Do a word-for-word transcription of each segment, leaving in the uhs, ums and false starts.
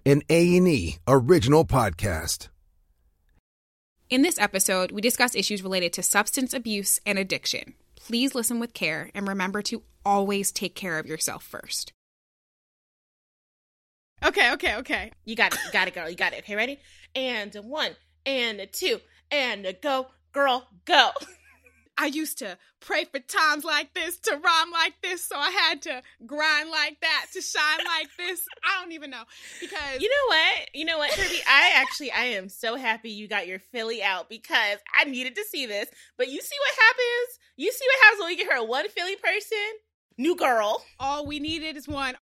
an A and E original podcast. In this episode, we discuss issues related to substance abuse and addiction. Please listen with care and remember to always take care of yourself first. Okay, okay, okay. You got it, you got it, girl. You got it. Okay, ready? And one, and two, and go, girl, go. I used to pray for times like this, to rhyme like this, so I had to grind like that, to shine like this. I don't even know, because... You know what? You know what, Kirby? I actually, I am so happy you got your Philly out, because I needed to see this. But you see what happens? You see what happens when we get her one Philly person? New girl. All we needed is one.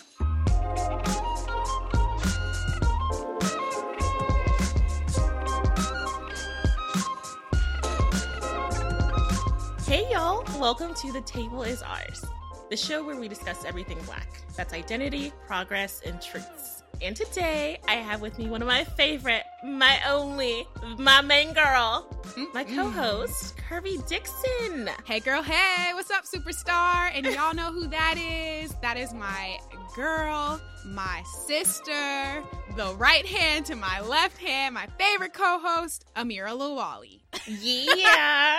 Hey y'all, welcome to The Table Is Ours, the show where we discuss everything Black. That's identity, progress, and truths. And today, I have with me one of my favorite, my only, my main girl, mm-hmm. my co-host, Kirby Dixon. Hey girl, hey, what's up, superstar? And y'all know who that is. That is my girl, my sister, the right hand to my left hand, my favorite co-host, Amira Lawali. Yeah.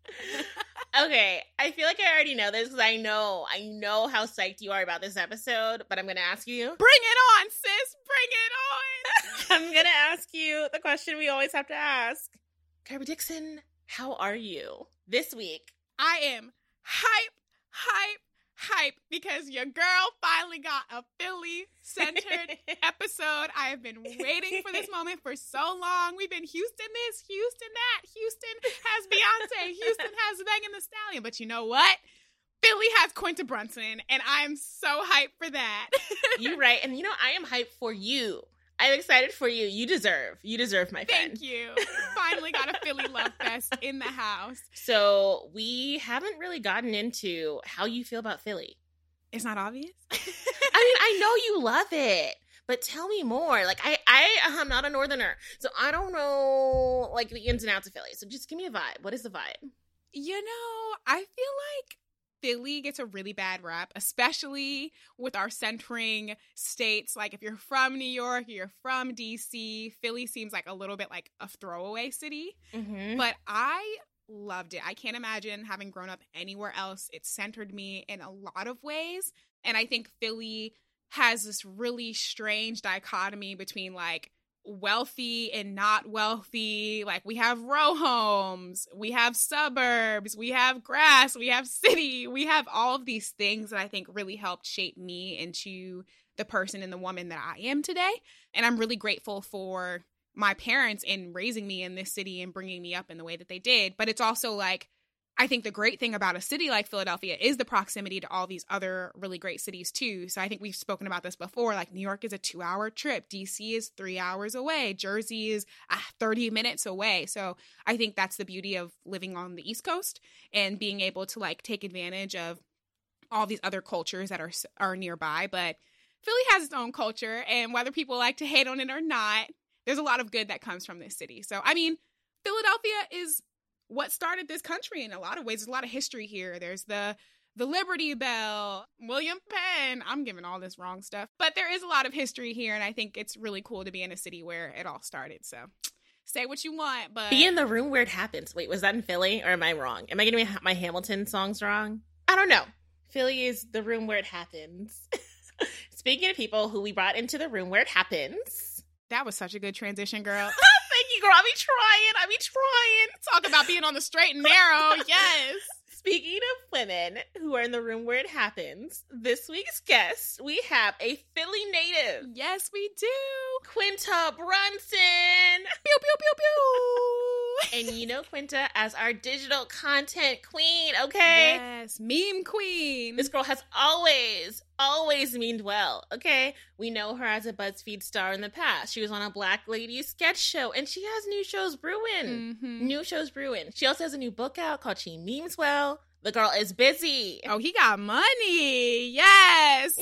Okay, I feel like I already know this because I know, I know how psyched you are about this episode, but I'm going to ask you. Bring it on, sis! Bring it on! I'm going to ask you the question we always have to ask. Kirby Dixon, how are you this week? I am hype, hype, hype, because your girl finally got a Philly-centered episode. I have been waiting for this moment for so long. We've been Houston this, Houston that. Houston has Beyonce. Houston has Megan Thee Stallion. But you know what? Philly has Quinta Brunson, and I am so hyped for that. You're right. And you know, I am hyped for you. I'm excited for you. You deserve. You deserve, my friend. Thank you. Finally got a Philly Love Fest in the house. So we haven't really gotten into how you feel about Philly. It's not obvious? I mean, I know you love it, but tell me more. Like, I, I, I'm not a northerner, so I don't know, like, the ins and outs of Philly. So just give me a vibe. What is the vibe? You know, I feel like Philly gets a really bad rap, especially with our centering states. Like, if you're from New York, you're from D C, Philly seems like a little bit like a throwaway city. Mm-hmm. But I loved it. I can't imagine having grown up anywhere else. It centered me in a lot of ways. And I think Philly has this really strange dichotomy between, like, wealthy and not wealthy. Like, we have row homes, we have suburbs, we have grass, we have city, we have all of these things that I think really helped shape me into the person and the woman that I am today. And I'm really grateful for my parents in raising me in this city and bringing me up in the way that they did. But it's also like, I think the great thing about a city like Philadelphia is the proximity to all these other really great cities too. So I think we've spoken about this before. Like, New York is a two hour trip. D C is three hours away. Jersey is uh, thirty minutes away. So I think that's the beauty of living on the East Coast and being able to, like, take advantage of all these other cultures that are are nearby. But Philly has its own culture, and whether people like to hate on it or not, there's a lot of good that comes from this city. So, I mean, Philadelphia is what started this country in a lot of ways. There's a lot of history here. There's the the Liberty Bell, William Penn. I'm giving all this wrong stuff. But there is a lot of history here, and I think it's really cool to be in a city where it all started. So say what you want, but... Be in the room where it happens. Wait, was that in Philly, or am I wrong? Am I getting my Hamilton songs wrong? I don't know. Philly is the room where it happens. Speaking of people who we brought into the room where it happens... That was such a good transition, girl. Thank you, girl. I be trying. I be trying. Talk about being on the straight and narrow. Yes. Speaking of women who are in the room where it happens, this week's guest, we have a Philly native. Yes, we do. Quinta Brunson. Pew, pew, pew, pew. And you know Quinta as our digital content queen, okay? Yes, meme queen. This girl has always, always memed well, okay? We know her as a BuzzFeed star in the past. She was on a Black Lady sketch show, and she has new shows brewing. Mm-hmm. New shows brewing. She also has a new book out called She Memes Well. The girl is busy. Oh, he got money. Yes.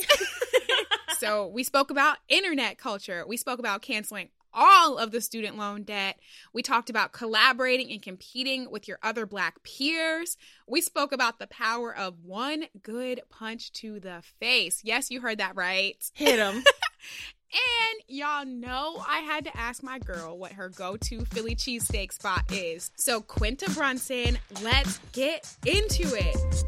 So we spoke about internet culture. We spoke about canceling all of the student loan debt. We talked about collaborating and competing with your other Black peers. We spoke about the power of one good punch to the face. Yes, you heard that right. Hit him. And y'all know I had to ask my girl what her go-to Philly cheesesteak spot is. So Quinta Brunson, let's get into it.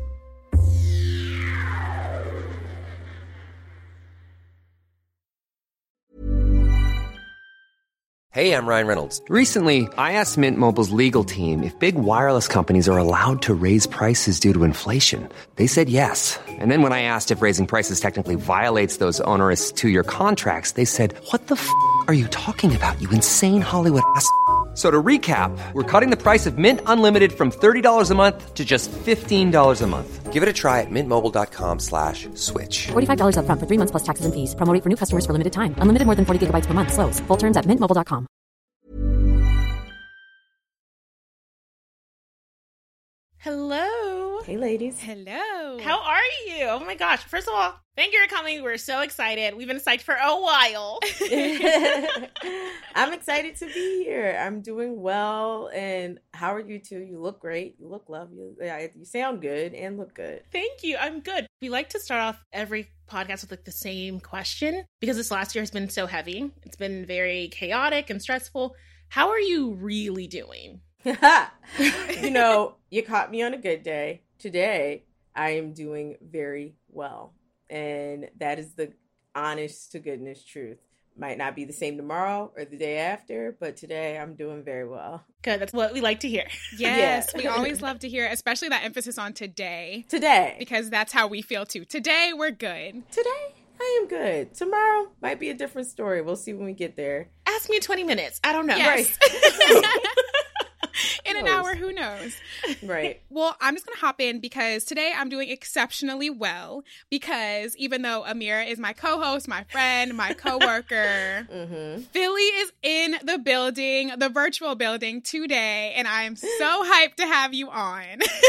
Hey, I'm Ryan Reynolds. Recently, I asked Mint Mobile's legal team if big wireless companies are allowed to raise prices due to inflation. They said yes. And then when I asked if raising prices technically violates those onerous two-year contracts, they said, what the f*** are you talking about, you insane Hollywood ass f- So to recap, we're cutting the price of Mint Unlimited from thirty dollars a month to just fifteen dollars a month. Give it a try at mintmobile.com slash switch. forty-five dollars up front for three months plus taxes and fees. Promo rate for new customers for limited time. Unlimited more than forty gigabytes per month. Slows full terms at mint mobile dot com. Hello. Hey, ladies. Hello. How are you? Oh my gosh. First of all, thank you for coming. We're so excited. We've been psyched for a while. I'm excited to be here. I'm doing well. And how are you two? You look great. You look lovely. You sound good and look good. Thank you. I'm good. We like to start off every podcast with like the same question because this last year has been so heavy. It's been very chaotic and stressful. How are you really doing? You know, you caught me on a good day. Today, I am doing very well. And that is the honest to goodness truth. Might not be the same tomorrow or the day after, but today I'm doing very well. Good. That's what we like to hear. Yes, Yeah. we always love to hear, especially that emphasis on today. Today. Because that's how we feel too. Today, we're good. Today, I am good. Tomorrow might be a different story. We'll see when we get there. Ask me in twenty minutes. I don't know. Yes. Right. In an knows? hour, who knows? Right. Well, I'm just going to hop in because today I'm doing exceptionally well because even though Amira is my co-host, my friend, my co-worker, Mm-hmm. Philly is in the building, the virtual building today, and I am so hyped to have you on.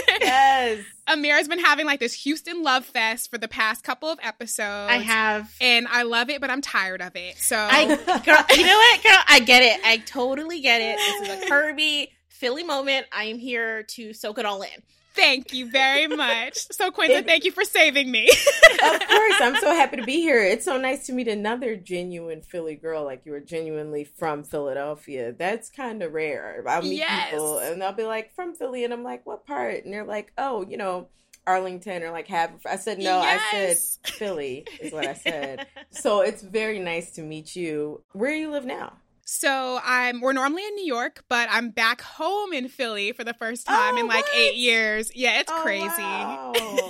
Yes. Amira's been having like this Houston Love Fest for the past couple of episodes. I have. And I love it, but I'm tired of it. So I, girl, you know what, girl? I get it. I totally get it. This is a Kirby Philly moment. I am here to soak it all in. thank you very much. So Quinta, thank you for saving me. Of course, I'm so happy to be here. It's so nice to meet another genuine Philly girl, like you were genuinely from Philadelphia. That's kind of rare. I'll meet Yes. people and they'll be like, from Philly, and I'm like, what part? And they're like, oh, you know, Arlington or like Haverford. I said, no, I Yes. said Philly is what I said. So it's very nice to meet you. Where do you live now? So I'm we're normally in New York, but I'm back home in Philly for the first time Oh, in like what? eight years. Yeah, it's Oh, crazy. wow.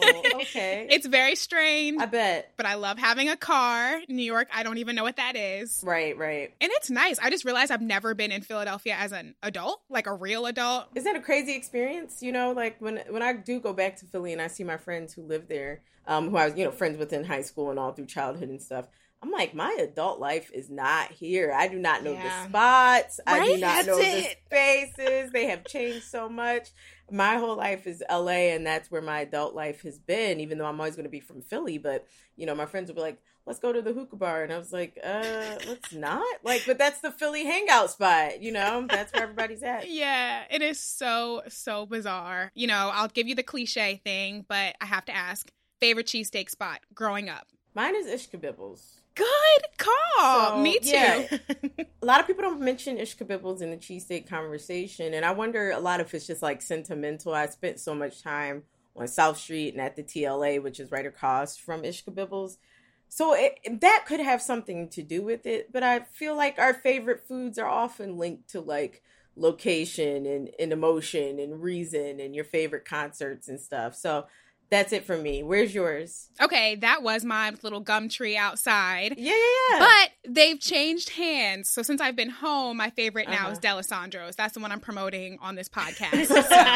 Okay. It's very strange, I bet. but I love having a car. New York, I don't even know what that is. Right, right. And it's nice. I just realized I've never been in Philadelphia as an adult, like a real adult. Isn't that a crazy experience? You know, like when when I do go back to Philly and I see my friends who live there, um, who I was, you know, friends with in high school and all through childhood and stuff. I'm like, my adult life is not here. I do not know Yeah. the spots. I do Right? not That's know the it. spaces. They have changed so much. My whole life is L A, and that's where my adult life has been, even though I'm always going to be from Philly. But, you know, my friends will be like, let's go to the hookah bar. And I was like, uh, let's not. Like, but that's the Philly hangout spot, you know? That's where everybody's at. Yeah, it is so, so bizarre. You know, I'll give you the cliche thing, but I have to ask, favorite cheesesteak spot growing up? Mine is Ishkabibbles. Good call. So, Me too. yeah. A lot of people don't mention Ishkabibbles in the cheesesteak conversation, and I wonder a lot if it's just like sentimental. I spent so much time on South Street and at the T L A, which is right across from Ishkabibbles. So it, that could have something to do with it, but I feel like our favorite foods are often linked to like location and, and emotion and reason and your favorite concerts and stuff. So that's it for me. Where's yours? Okay, that was my little gum tree outside. Yeah, yeah, yeah. But they've changed hands. So since I've been home, my favorite now Uh-huh. is D'Alessandro's. That's the one I'm promoting on this podcast.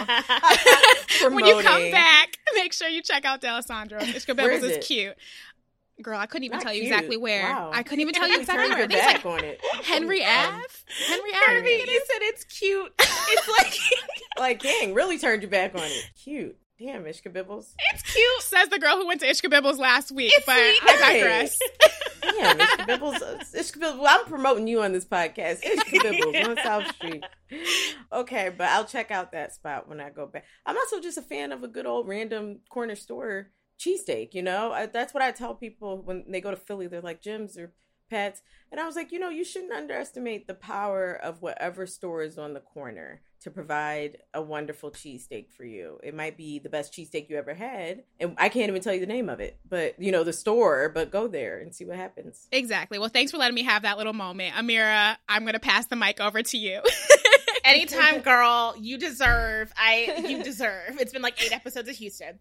So when you come Promoting. back, make sure you check out D'Alessandro's. Ishkabibbles Where is is it? cute. Girl, I couldn't even Not tell you cute. exactly where. Wow. I couldn't even tell you You exactly turned where. I your think it's back like on it. Henry Um, Ave. Henry Kirby, Ave. you said it's cute. It's like, Like, dang, really turned your back on it. Cute. Damn, Ishkabibbles. it's cute. Says the girl who went to Ishkabibbles last week, It's but sweet. I digress. Damn, Ishkabibbles. uh, Ishkabibbles. Well, I'm promoting you on this podcast. Ishkabibbles on South Street. Okay, but I'll check out that spot when I go back. I'm also just a fan of a good old random corner store cheesesteak, you know? I, that's what I tell people when they go to Philly. They're like, Jim's or Pat's. And I was like, you know, you shouldn't underestimate the power of whatever store is on the corner to provide a wonderful cheesesteak for you. It might be the best cheesesteak you ever had. And I can't even tell you the name of it, but, you know, the store, but go there and see what happens. Exactly. Well, thanks for letting me have that little moment. Amira, I'm going to pass the mic over to you. Anytime, girl, you deserve. I, you deserve. It's been like eight episodes of Houston.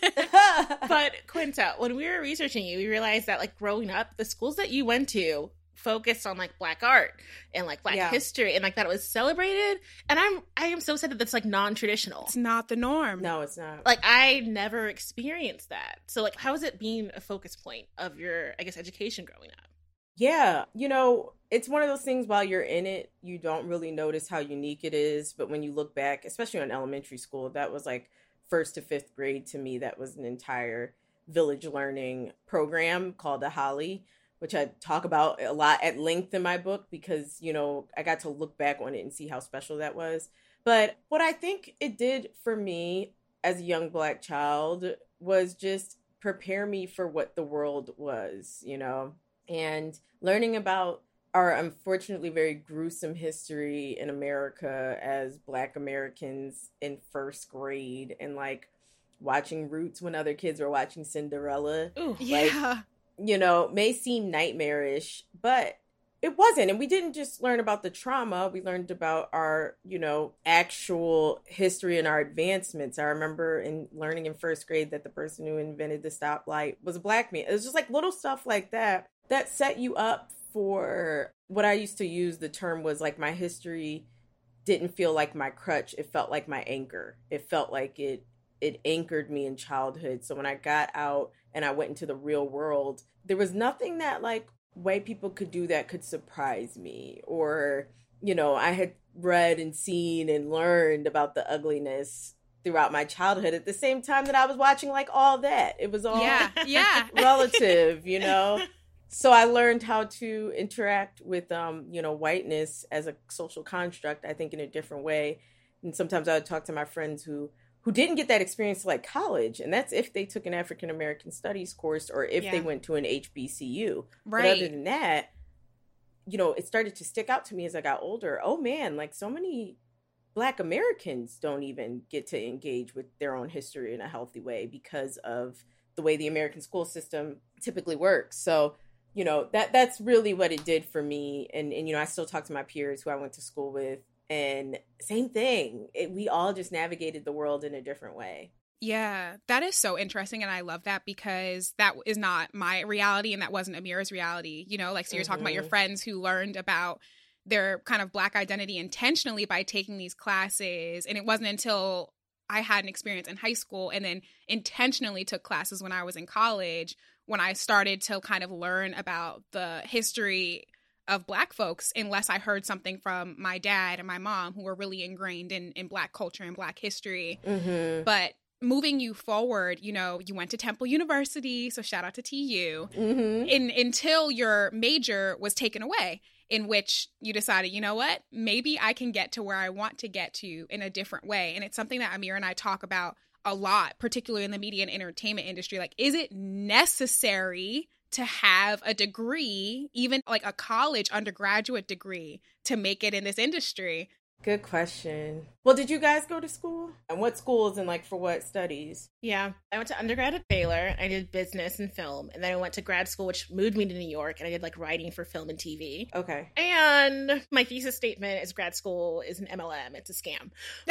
But Quinta, when we were researching you, we realized that like growing up, the schools that you went to focused on like Black art and like Black Yeah. history and like that it was celebrated. And I'm I am so sad that that's like non-traditional. It's not the norm. No, it's not. Like I never experienced that. So like how is it being a focus point of your, I guess, education growing up? Yeah, you know, it's one of those things while you're in it, you don't really notice how unique it is. But when you look back, especially on elementary school, that was like first to fifth grade to me, that was an entire village learning program called the Holly, which I talk about a lot at length in my book because, you know, I got to look back on it and see how special that was. But what I think it did for me as a young Black child was just prepare me for what the world was, you know, and learning about our unfortunately very gruesome history in America as Black Americans in first grade and like watching Roots when other kids were watching Cinderella. Ooh, like, Yeah. you know, may seem nightmarish, but it wasn't. And we didn't just learn about the trauma. We learned about our, you know, actual history and our advancements. I remember in learning in first grade that the person who invented the stoplight was a Black man. It was just like little stuff like that that set you up for what I used to use. The term was like my history didn't feel like my crutch. It felt like my anchor. It felt like it it anchored me in childhood. So when I got out and I went into the real world, there was nothing that like white people could do that could surprise me. Or, you know, I had read and seen and learned about the ugliness throughout my childhood at the same time that I was watching like all that. It was all Yeah. Yeah. relative, you know? So I learned how to interact with, um, you know, whiteness as a social construct, I think in a different way. And sometimes I would talk to my friends who who didn't get that experience like college. And that's if they took an African-American studies course or if Yeah. they went to an H B C U. Right. But other than that, you know, it started to stick out to me as I got older. Oh man, like so many Black Americans don't even get to engage with their own history in a healthy way because of the way the American school system typically works. So, you know, that that's really what it did for me. And, and you know, I still talk to my peers who I went to school with. And same thing. It, we all just navigated the world in a different way. Yeah, that is so interesting. And I love that because that is not my reality and that wasn't Amira's reality. You know, like, so you're talking about your Mhm. friends who learned about their kind of Black identity intentionally by taking these classes. And it wasn't until I had an experience in high school and then intentionally took classes when I was in college when I started to kind of learn about the history of Black folks, unless I heard something from my dad and my mom who were really ingrained in, in Black culture and Black history. Mm-hmm. But moving you forward, you know, you went to Temple University, so shout out to T U, Mm-hmm. in, until your major was taken away, in which you decided, you know what, maybe I can get to where I want to get to in a different way. And it's something that Amira and I talk about a lot, particularly in the media and entertainment industry. Like, is it necessary to have a degree, even like a college undergraduate degree, to make it in this industry? Good question. Well, did you guys go to school? And what schools and like for what studies? Yeah. I went to undergrad at Baylor. I did business and film. And then I went to grad school, which moved me to New York. And I did like writing for film and T V. Okay. And my thesis statement is grad school is an M L M. It's a scam. But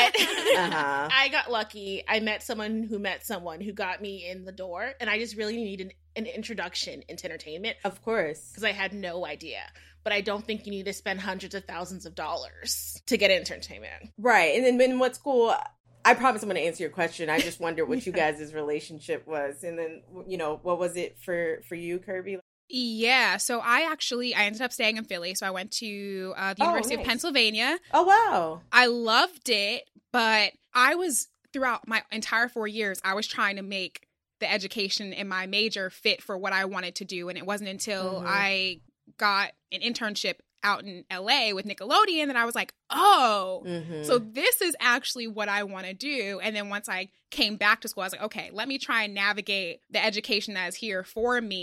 Uh-huh. I got lucky. I met someone who met someone who got me in the door. And I just really needed an, an introduction into entertainment Of course. because I had no idea. But I don't think you need to spend hundreds of thousands of dollars to get into entertainment. Right. And then in what school? I promise I'm going to answer your question. I just wonder what you guys' relationship was. And then, you know, what was it for, for you, Kirby? Yeah, so I actually, I ended up staying in Philly. So I went to uh, the Oh, University nice. of Pennsylvania. Oh, wow. I loved it, but I was, throughout my entire four years, I was trying to make the education in my major fit for what I wanted to do. And it wasn't until Mhm. I got an internship out in L A with Nickelodeon that I was like, oh, Mm-hmm. so this is actually what I want to do. And then once I came back to school, I was like, okay, let me try and navigate the education that is here for me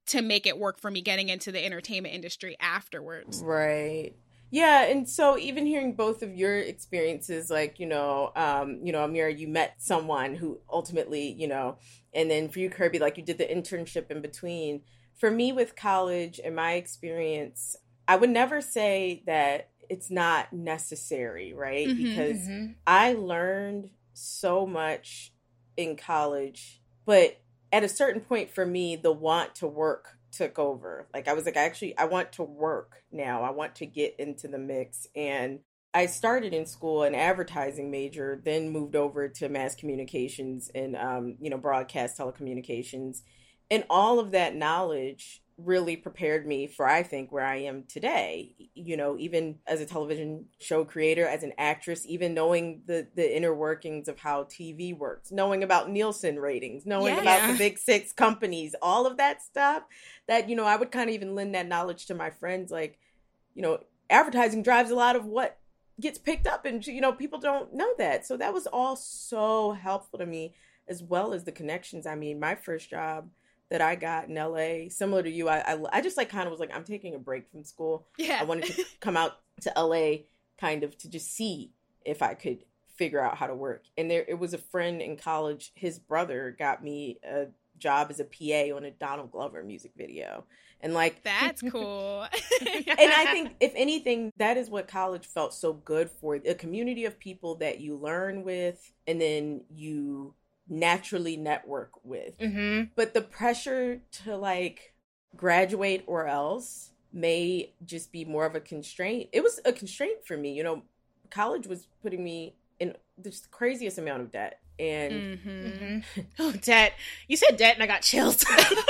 to make it work for me getting into the entertainment industry afterwards. Right. Yeah, and so even hearing both of your experiences, like, you know, um, you know, Amira, you met someone who ultimately, you know, and then for you, Kirby, like you did the internship in between. For me with college and my experience, I would never say that it's not necessary, right? Mm-hmm, because mm-hmm. I learned so much in college, but at a certain point for me, the want to work took over. Like I was like, actually, I want to work now. I want to get into the mix. And I started in school an advertising major, then moved over to mass communications and, um, you know, broadcast telecommunications. And all of that knowledge really prepared me for, I think, where I am today. You know, even as a television show creator, as an actress, even knowing the, the inner workings of how T V works, knowing about Nielsen ratings, knowing yeah. about the big six companies, all of that stuff that, you know, I would kind of even lend that knowledge to my friends. Like, you know, advertising drives a lot of what gets picked up and, you know, people don't know that. So that was all so helpful to me, as well as the connections. I mean, my first job that I got in L A, similar to you, I, I, I just like kind of was like, I'm taking a break from school. Yeah. I wanted to come out to L A kind of to just see if I could figure out how to work. And there, it was a friend in college, his brother got me a job as a P A on a Donald Glover music video. And like, that's cool. And I think if anything, that is what college felt so good for, a community of people that you learn with, and then you naturally network with. Mm-hmm. But the pressure to like graduate or else may just be more of a constraint. It was a constraint for me. You know, college was putting me in just the craziest amount of debt. And mm-hmm. Mm-hmm. Oh, debt. You said debt and I got chills.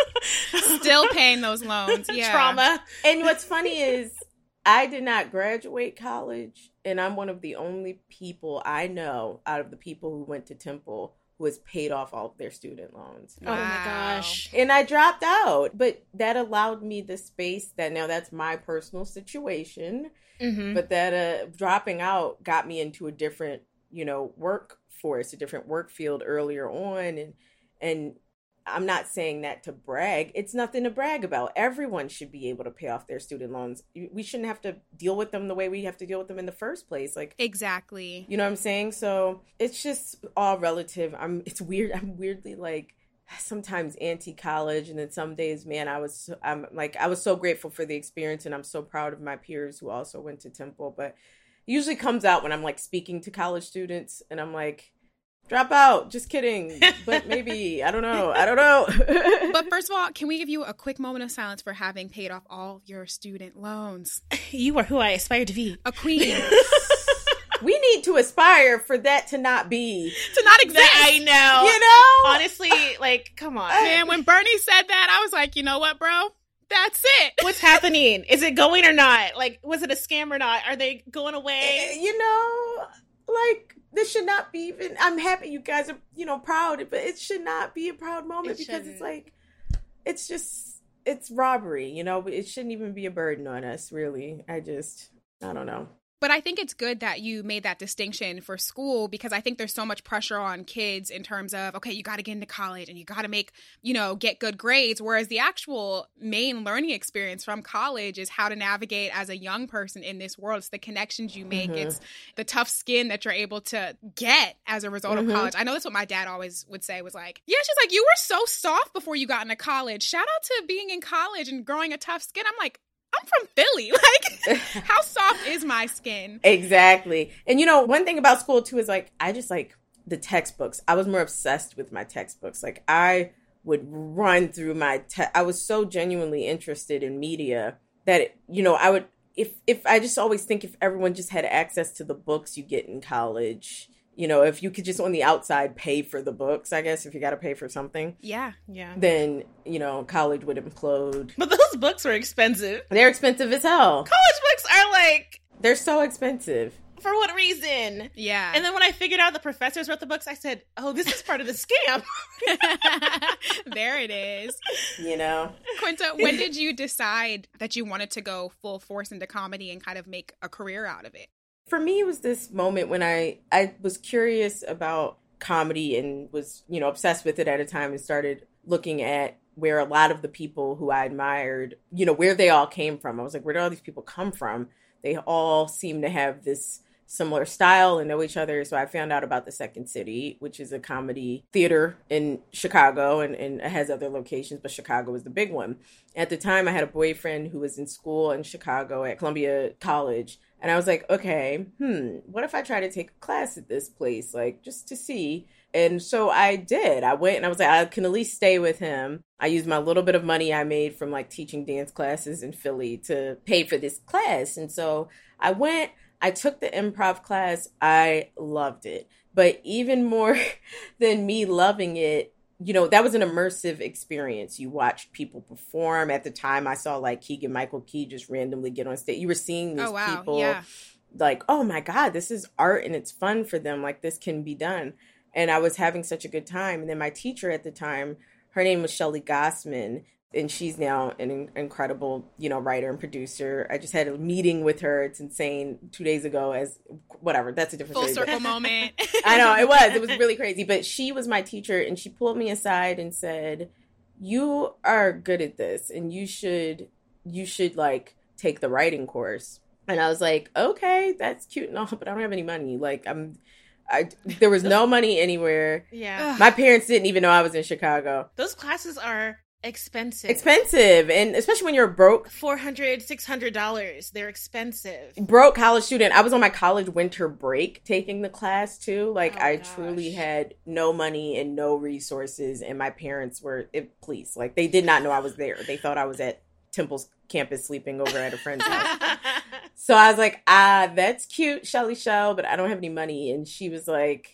Still paying those loans. Yeah. Trauma. And what's funny is I did not graduate college, and I'm one of the only people I know out of the people who went to Temple who has paid off all of their student loans. Wow. Oh my gosh. And I dropped out, but that allowed me the space that now that's my personal situation, mm-hmm. but that uh, dropping out got me into a different, you know, workforce, a different work field earlier on. And, and I'm not saying that to brag. It's nothing to brag about. Everyone should be able to pay off their student loans. We shouldn't have to deal with them the way we have to deal with them in the first place. Like, exactly. You know what I'm saying? So it's just all relative. I'm, it's weird. I'm weirdly like sometimes anti-college. And then some days, man, I was, I'm like, I was so grateful for the experience, and I'm so proud of my peers who also went to Temple. But it usually comes out when I'm like speaking to college students, and I'm like, drop out. Just kidding. But maybe. I don't know. I don't know. But first of all, can we give you a quick moment of silence for having paid off all your student loans? You are who I aspire to be. A queen. We need to aspire for that to not be. To not exist. That I know. You know? Honestly, like, come on. Man, when Bernie said that, I was like, you know what, bro? That's it. What's happening? Is it going or not? Like, was it a scam or not? Are they going away? You know, like, this should not be even, I'm happy you guys are, you know, proud, but it should not be a proud moment it because shouldn't. It's like, it's just, it's robbery, you know, it shouldn't even be a burden on us, really. I just, I don't know. But I think it's good that you made that distinction for school, because I think there's so much pressure on kids in terms of, okay, you got to get into college and you got to make, you know, get good grades. Whereas the actual main learning experience from college is how to navigate as a young person in this world. It's the connections you make. Mm-hmm. It's the tough skin that you're able to get as a result mm-hmm. of college. I know that's what my dad always would say, was like, yeah, she's like, you were so soft before you got into college. Shout out to being in college and growing a tough skin. I'm like, I'm from Philly. Like, how soft is my skin? Exactly. And, you know, one thing about school, too, is, like, I just, like, the textbooks. I was more obsessed with my textbooks. Like, I would run through my te- I was so genuinely interested in media that, it, you know, I would, if, if I just always think if everyone just had access to the books you get in college, you know, if you could just on the outside pay for the books, I guess, if you got to pay for something. Yeah, yeah. Then, you know, college would implode. But those books were expensive. They're expensive as hell. College books are like... They're so expensive. For what reason? Yeah. And then when I figured out the professors wrote the books, I said, oh, this is part of the scam. There it is. You know? Quinta, when did you decide that you wanted to go full force into comedy and kind of make a career out of it? For me, it was this moment when I, I was curious about comedy and was, you know, obsessed with it at a time and started looking at where a lot of the people who I admired, you know, where they all came from. I was like, where do all these people come from? They all seem to have this similar style and know each other. So I found out about the Second City, which is a comedy theater in Chicago, and, and it has other locations, but Chicago was the big one. At the time, I had a boyfriend who was in school in Chicago at Columbia College. And I was like, okay, hmm, what if I try to take a class at this place, like just to see? And so I did. I went and I was like, I can at least stay with him. I used my little bit of money I made from like teaching dance classes in Philly to pay for this class. And so I went, I took the improv class. I loved it. But even more than me loving it, you know, that was an immersive experience. You watched people perform. At the time, I saw like Keegan Michael Key just randomly get on stage. You were seeing these oh, wow. people yeah. like, oh my God, this is art and it's fun for them. Like this can be done. And I was having such a good time. And then my teacher at the time, her name was Shelley Gossman, and she's now an in- incredible, you know, writer and producer. I just had a meeting with her. It's insane. Two days ago as whatever. That's a different full story, circle moment. I know it was. It was really crazy. But she was my teacher, and she pulled me aside and said, "You are good at this, and you should, you should like take the writing course." And I was like, "Okay, that's cute and all, but I don't have any money. Like I'm." I, there was no money anywhere. Yeah. My parents didn't even know I was in Chicago. Those classes are expensive. Expensive. And especially when you're broke. four hundred dollars, six hundred dollars. They're expensive. Broke college student. I was on my college winter break taking the class too. Like oh, I gosh. truly had no money and no resources. And my parents were, it, please, like they did not know I was there. They thought I was at Temple's campus sleeping over at a friend's house. So I was like, ah, that's cute, Shelly Shell, but I don't have any money. And she was like,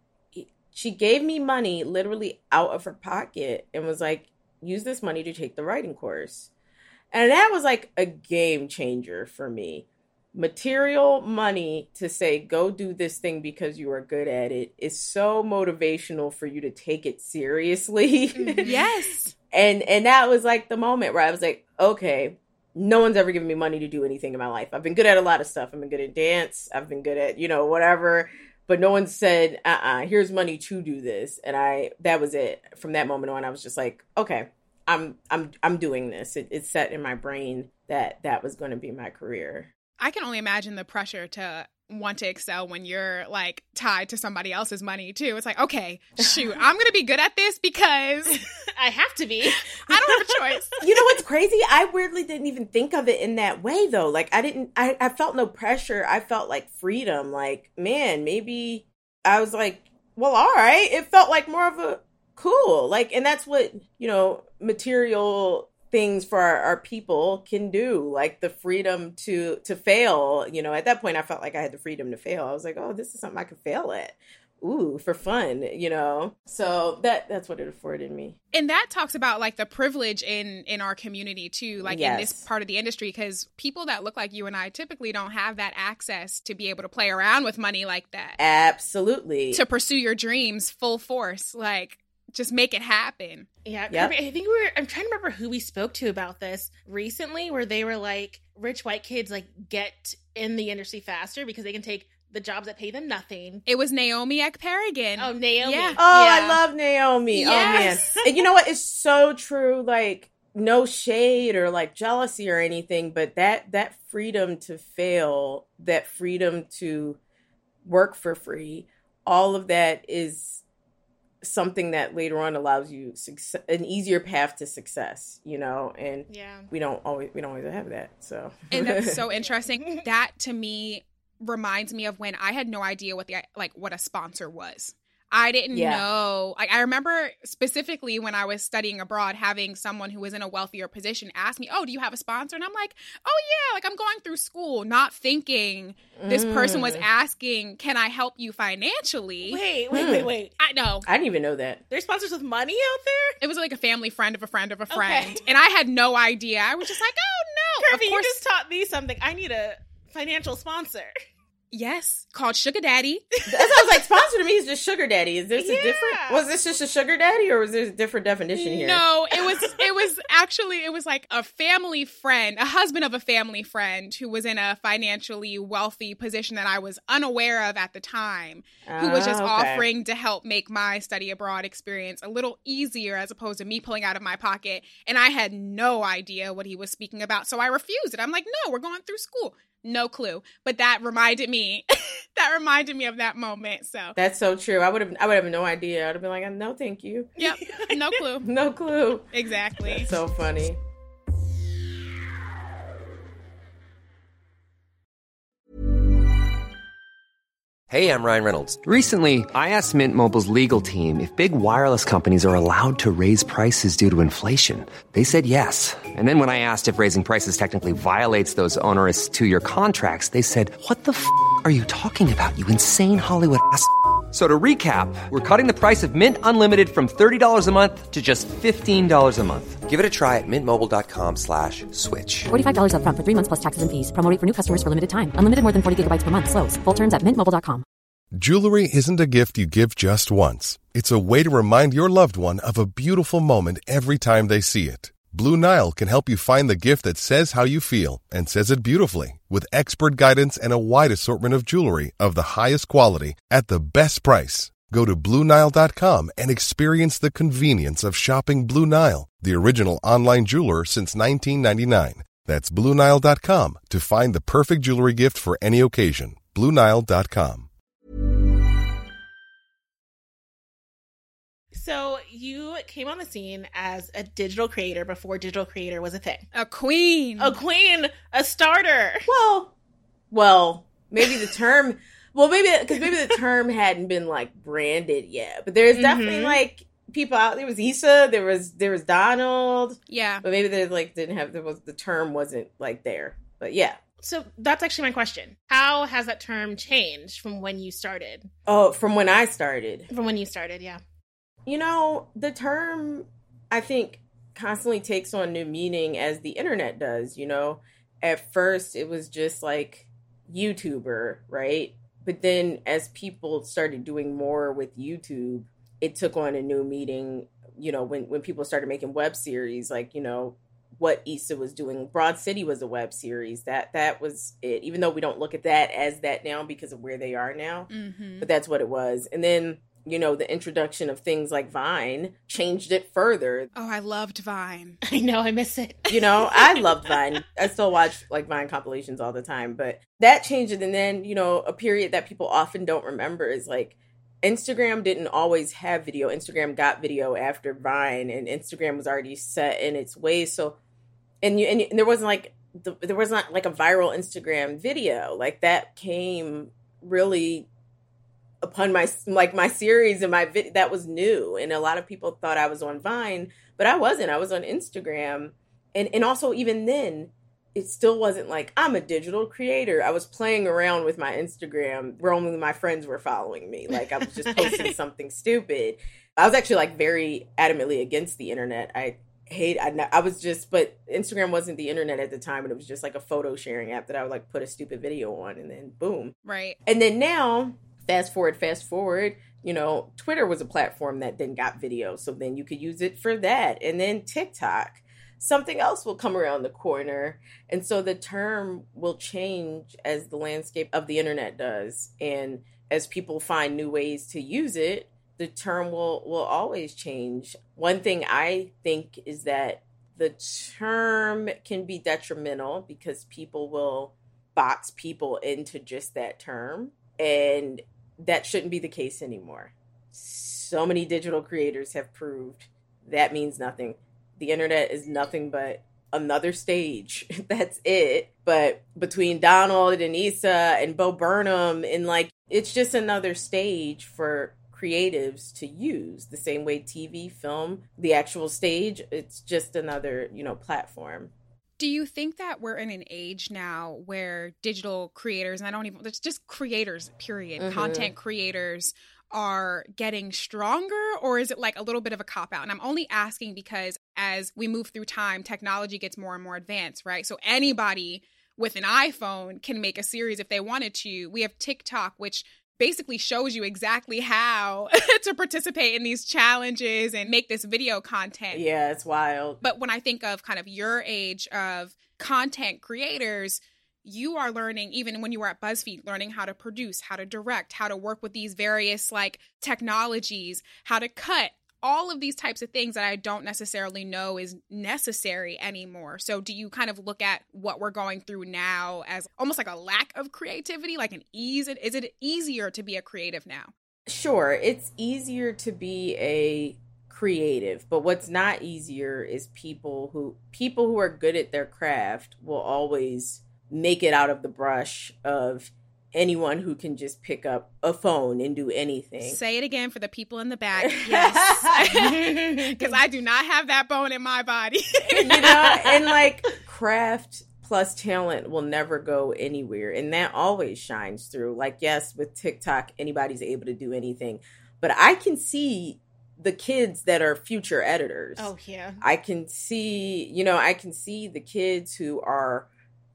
she gave me money literally out of her pocket and was like, use this money to take the writing course. And that was like a game changer for me. Material money to say, go do this thing because you are good at it is so motivational for you to take it seriously. Yes. And and that was like the moment where I was like, okay, no one's ever given me money to do anything in my life. I've been good at a lot of stuff. I've been good at dance. I've been good at, you know, whatever. But no one said, uh-uh, here's money to do this. And I, that was it. From that moment on, I was just like, okay, I'm I'm I'm doing this. It, it's set in my brain that that was going to be my career. I can only imagine the pressure to want to excel when you're like tied to somebody else's money too. It's like, okay, shoot, I'm going to be good at this because I have to be. I don't have a choice. You know what's crazy? I weirdly didn't even think of it in that way though. Like I didn't, I, I felt no pressure. I felt like freedom. Like, man, maybe I was like, well, all right. It felt like more of a cool, like, and that's what, you know, material things for our, our people can do, like the freedom to to fail. You know, at that point I felt like I had the freedom to fail. I was like, oh, this is something I could fail at, ooh, for fun, you know. So that that's what it afforded me. And that talks about like the privilege in in our community too, like yes. in this part of the industry, because people that look like you and I typically don't have that access to be able to play around with money like that. Absolutely. To pursue your dreams full force, like just make it happen. Yeah, yep. I think we were, I'm trying to remember who we spoke to about this recently, where they were like, rich white kids like get in the industry faster because they can take the jobs that pay them nothing. It was Naomi Ekperigin. Oh, Naomi. Yeah. Oh, yeah. I love Naomi. Yes. Oh, man. And you know what? It's so true. Like, no shade or like jealousy or anything, but that that freedom to fail, that freedom to work for free, all of that is something that later on allows you success, an easier path to success, you know, and yeah. we don't always we don't always have that. So and that's so interesting. That to me reminds me of when I had no idea what the like what a sponsor was. I didn't yeah. know. Like I remember specifically when I was studying abroad, having someone who was in a wealthier position ask me, "Oh, do you have a sponsor?" And I'm like, "Oh yeah, like I'm going through school," not thinking this mm. person was asking, "Can I help you financially?" Wait, wait, Hmm. wait, wait. I know. I didn't even know that. There's sponsors with money out there? It was like a family friend of a friend of a friend, Okay. and I had no idea. I was just like, "Oh no!" Kirby, of course, you just taught me something. I need a financial sponsor. Yes, called Sugar Daddy. That sounds like sponsor to me is just Sugar Daddy. Is this Yeah. a different? Was this just a Sugar Daddy, or was there a different definition here? No, it was it was actually it was like a family friend, a husband of a family friend who was in a financially wealthy position that I was unaware of at the time, who was just Ah, okay. offering to help make my study abroad experience a little easier as opposed to me pulling out of my pocket. And I had no idea what he was speaking about, so I refused it. I'm like, no, we're going through school. No clue. But that reminded me, that reminded me of that moment. So, That's so true. I would have, I would have no idea. I'd have been like, no, thank you. yep, no clue. No clue. Exactly. So funny. Hey, I'm Ryan Reynolds. Recently, I asked Mint Mobile's legal team if big wireless companies are allowed to raise prices due to inflation. They said yes. And then when I asked if raising prices technically violates those onerous two-year contracts, they said, what the f*** are you talking about, you insane Hollywood ass f- So to recap, we're cutting the price of Mint Unlimited from thirty dollars a month to just fifteen dollars a month. Give it a try at mintmobile.com slash switch. forty-five dollars up front for three months plus taxes and fees. Promo rate for new customers for limited time. Unlimited more than forty gigabytes per month. Slows full terms at mint mobile dot com. Jewelry isn't a gift you give just once. It's a way to remind your loved one of a beautiful moment every time they see it. Blue Nile can help you find the gift that says how you feel and says it beautifully, with expert guidance and a wide assortment of jewelry of the highest quality at the best price. Go to blue nile dot com and experience the convenience of shopping Blue Nile, the original online jeweler since nineteen ninety-nine. That's blue nile dot com to find the perfect jewelry gift for any occasion. blue nile dot com. So you came on the scene as a digital creator before digital creator was a thing. A queen. A queen, a starter. Well, well, maybe the term, well, maybe, because maybe the term hadn't been, like, branded yet. But there's definitely, Mhm. like, people out there. Was Issa, there was, there was Donald. Yeah. But maybe they, like, didn't have, there was, the term wasn't, like, there. But yeah. So that's actually my question. How has that term changed from when you started? Oh, from when I started. From when you started, yeah. You know, the term, I think, constantly takes on new meaning as the internet does, you know? At first, it was just like YouTuber, right? But then as people started doing more with YouTube, it took on a new meaning, you know, when, when people started making web series, like, you know, what Issa was doing. Broad City was a web series. That that was it, even though we don't look at that as that now because of where they are now. Mm-hmm. But that's what it was. And then, you know, the introduction of things like Vine changed it further. Oh, I loved Vine. I know, I miss it. You know, I loved Vine. I still watch like Vine compilations all the time, but that changed it. And then, you know, a period that people often don't remember is like Instagram didn't always have video. Instagram got video after Vine, and Instagram was already set in its ways. So, and you, and, and there wasn't like, the, there was not like a viral Instagram video. Like that came really upon my, like my series and my vid, that was new. And a lot of people thought I was on Vine, but I wasn't. I was on Instagram. And, and also even then, it still wasn't like, I'm a digital creator. I was playing around with my Instagram where only my friends were following me. Like I was just posting something stupid. I was actually like very adamantly against the internet. I hate, I, I was just, but Instagram wasn't the internet at the time. And it was just like a photo sharing app that I would like put a stupid video on and then boom. Right. And then now, fast forward, fast forward, you know, Twitter was a platform that then got video. So then you could use it for that. And then TikTok. Something else will come around the corner. And so the term will change as the landscape of the internet does. And as people find new ways to use it, the term will, will always change. One thing I think is that the term can be detrimental because people will box people into just that term. And that shouldn't be the case anymore. So many digital creators have proved that means nothing. The internet is nothing but another stage. That's it. But between Donald and Issa and Bo Burnham, and like, it's just another stage for creatives to use the same way T V, film, the actual stage. It's just another, you know, platform. Do you think that we're in an age now where digital creators, and I don't even, it's just creators, period, Mm-hmm. content creators are getting stronger, or is it like a little bit of a cop out? And I'm only asking because as we move through time, technology gets more and more advanced, right? So anybody with an iPhone can make a series if they wanted to. We have TikTok, which basically shows you exactly how to participate in these challenges and make this video content. Yeah, it's wild. But when I think of kind of your age of content creators, you are learning, even when you were at BuzzFeed, learning how to produce, how to direct, how to work with these various like technologies, how to cut, all of these types of things that I don't necessarily know is necessary anymore. So do you kind of look at what we're going through now as almost like a lack of creativity, like an ease? Is it easier to be a creative now? Sure, it's easier to be a creative, but what's not easier is people who people who are good at their craft will always make it out of the brush of anyone who can just pick up a phone and do anything. Say it again for the people in the back. Yes. Because I do not have that bone in my body. You know, and like craft plus talent will never go anywhere. And that always shines through. Like, yes, with TikTok, anybody's able to do anything. But I can see the kids that are future editors. Oh, yeah. I can see, you know, I can see the kids who are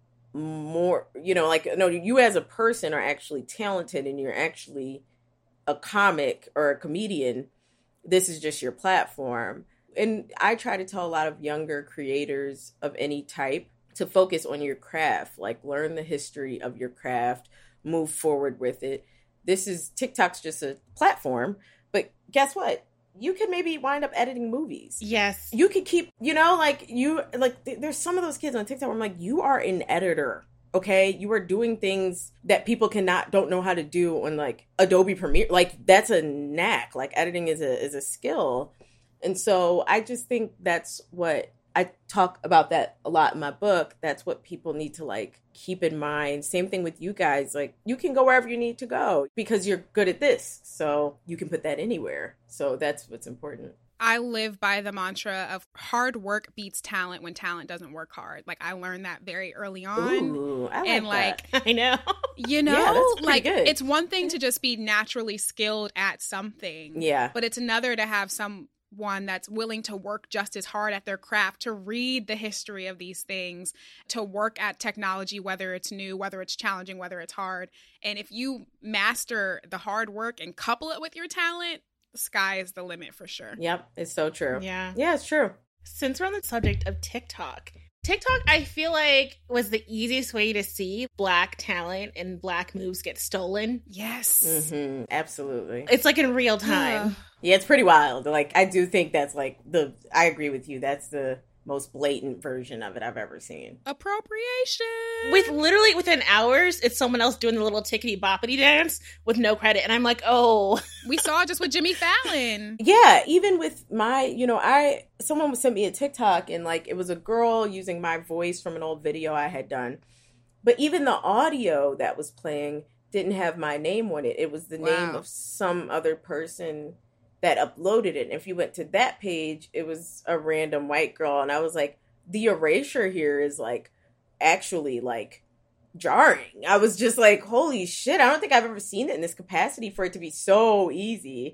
more, you know, like, no, you as a person are actually talented and you're actually a comic or a comedian. This is just your platform. And I try to tell a lot of younger creators of any type to focus on your craft, like learn the history of your craft, move forward with it. This is, TikTok's just a platform, but guess what? You could maybe wind up editing movies. Yes. You could keep, you know, like you, like th- there's some of those kids on TikTok where I'm like, you are an editor, okay? You are doing things that people cannot, don't know how to do on like Adobe Premiere. Like that's a knack. Like editing is a, is a skill. And so I just think that's what, I talk about that a lot in my book. That's what people need to like keep in mind. Same thing with you guys. Like you can go wherever you need to go because you're good at this. So you can put that anywhere. So that's what's important. I live by the mantra of hard work beats talent when talent doesn't work hard. Like I learned that very early on. Ooh, I like and that. like I know. You know, Yeah, that's pretty like good. it's one thing to just be naturally skilled at something. Yeah. But it's another to have some one that's willing to work just as hard at their craft, to read the history of these things, to work at technology, whether it's new, whether it's challenging, whether it's hard. And if you master the hard work and couple it with your talent, the sky is the limit for sure. Yep. It's so true. Yeah. Yeah, it's true. Since we're on the subject of TikTok, TikTok, I feel like, was the easiest way to see Black talent and Black moves get stolen. Yes. Mm-hmm. Absolutely. It's like in real time. Yeah, it's pretty wild. Like, I do think that's like the, I agree with you. That's the most blatant version of it I've ever seen. Appropriation. With literally within hours, it's someone else doing the little tickety boppity dance with no credit. And I'm like, oh. We saw it just with Jimmy Fallon. Yeah, even with my, you know, I, someone sent me a TikTok and like, it was a girl using my voice from an old video I had done. But even the audio that was playing didn't have my name on it. It was the Wow. name of some other person that uploaded it. And if you went to that page, it was a random white girl. And I was like, the erasure here is like actually like jarring. I was just like, holy shit, I don't think I've ever seen it in this capacity for it to be so easy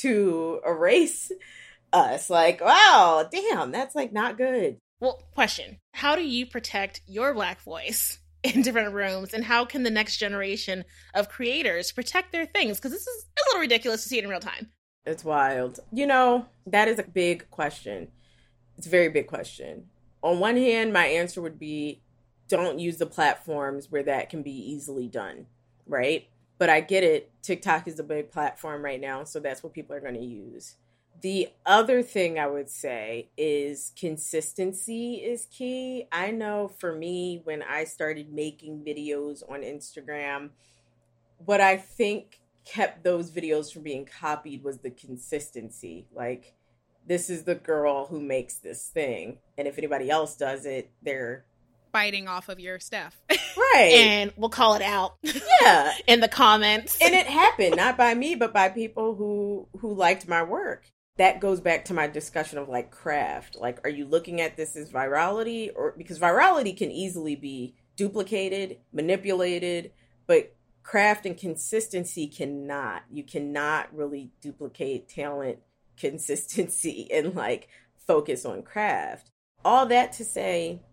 to erase us. Like, wow, damn, that's like not good. Well, question. How do you protect your Black voice in different rooms? And how can the next generation of creators protect their things? Because this is a little ridiculous to see it in real time. It's wild. You know, that is a big question. It's a very big question. On one hand, my answer would be don't use the platforms where that can be easily done, right? But I get it. TikTok is a big platform right now, so that's what people are going to use. The other thing I would say is consistency is key. I know for me, when I started making videos on Instagram, what I think kept those videos from being copied was the consistency. Like, this is the girl who makes this thing. And if anybody else does it, they're Biting off of your stuff. right. And we'll call it out. Yeah. In the comments. And it happened, not by me, but by people who, who liked my work. That goes back to my discussion of like craft. Like, are you looking at this as virality? Or because virality can easily be duplicated, manipulated, but craft and consistency cannot. You cannot really duplicate talent, consistency, and like focus on craft. All that to say,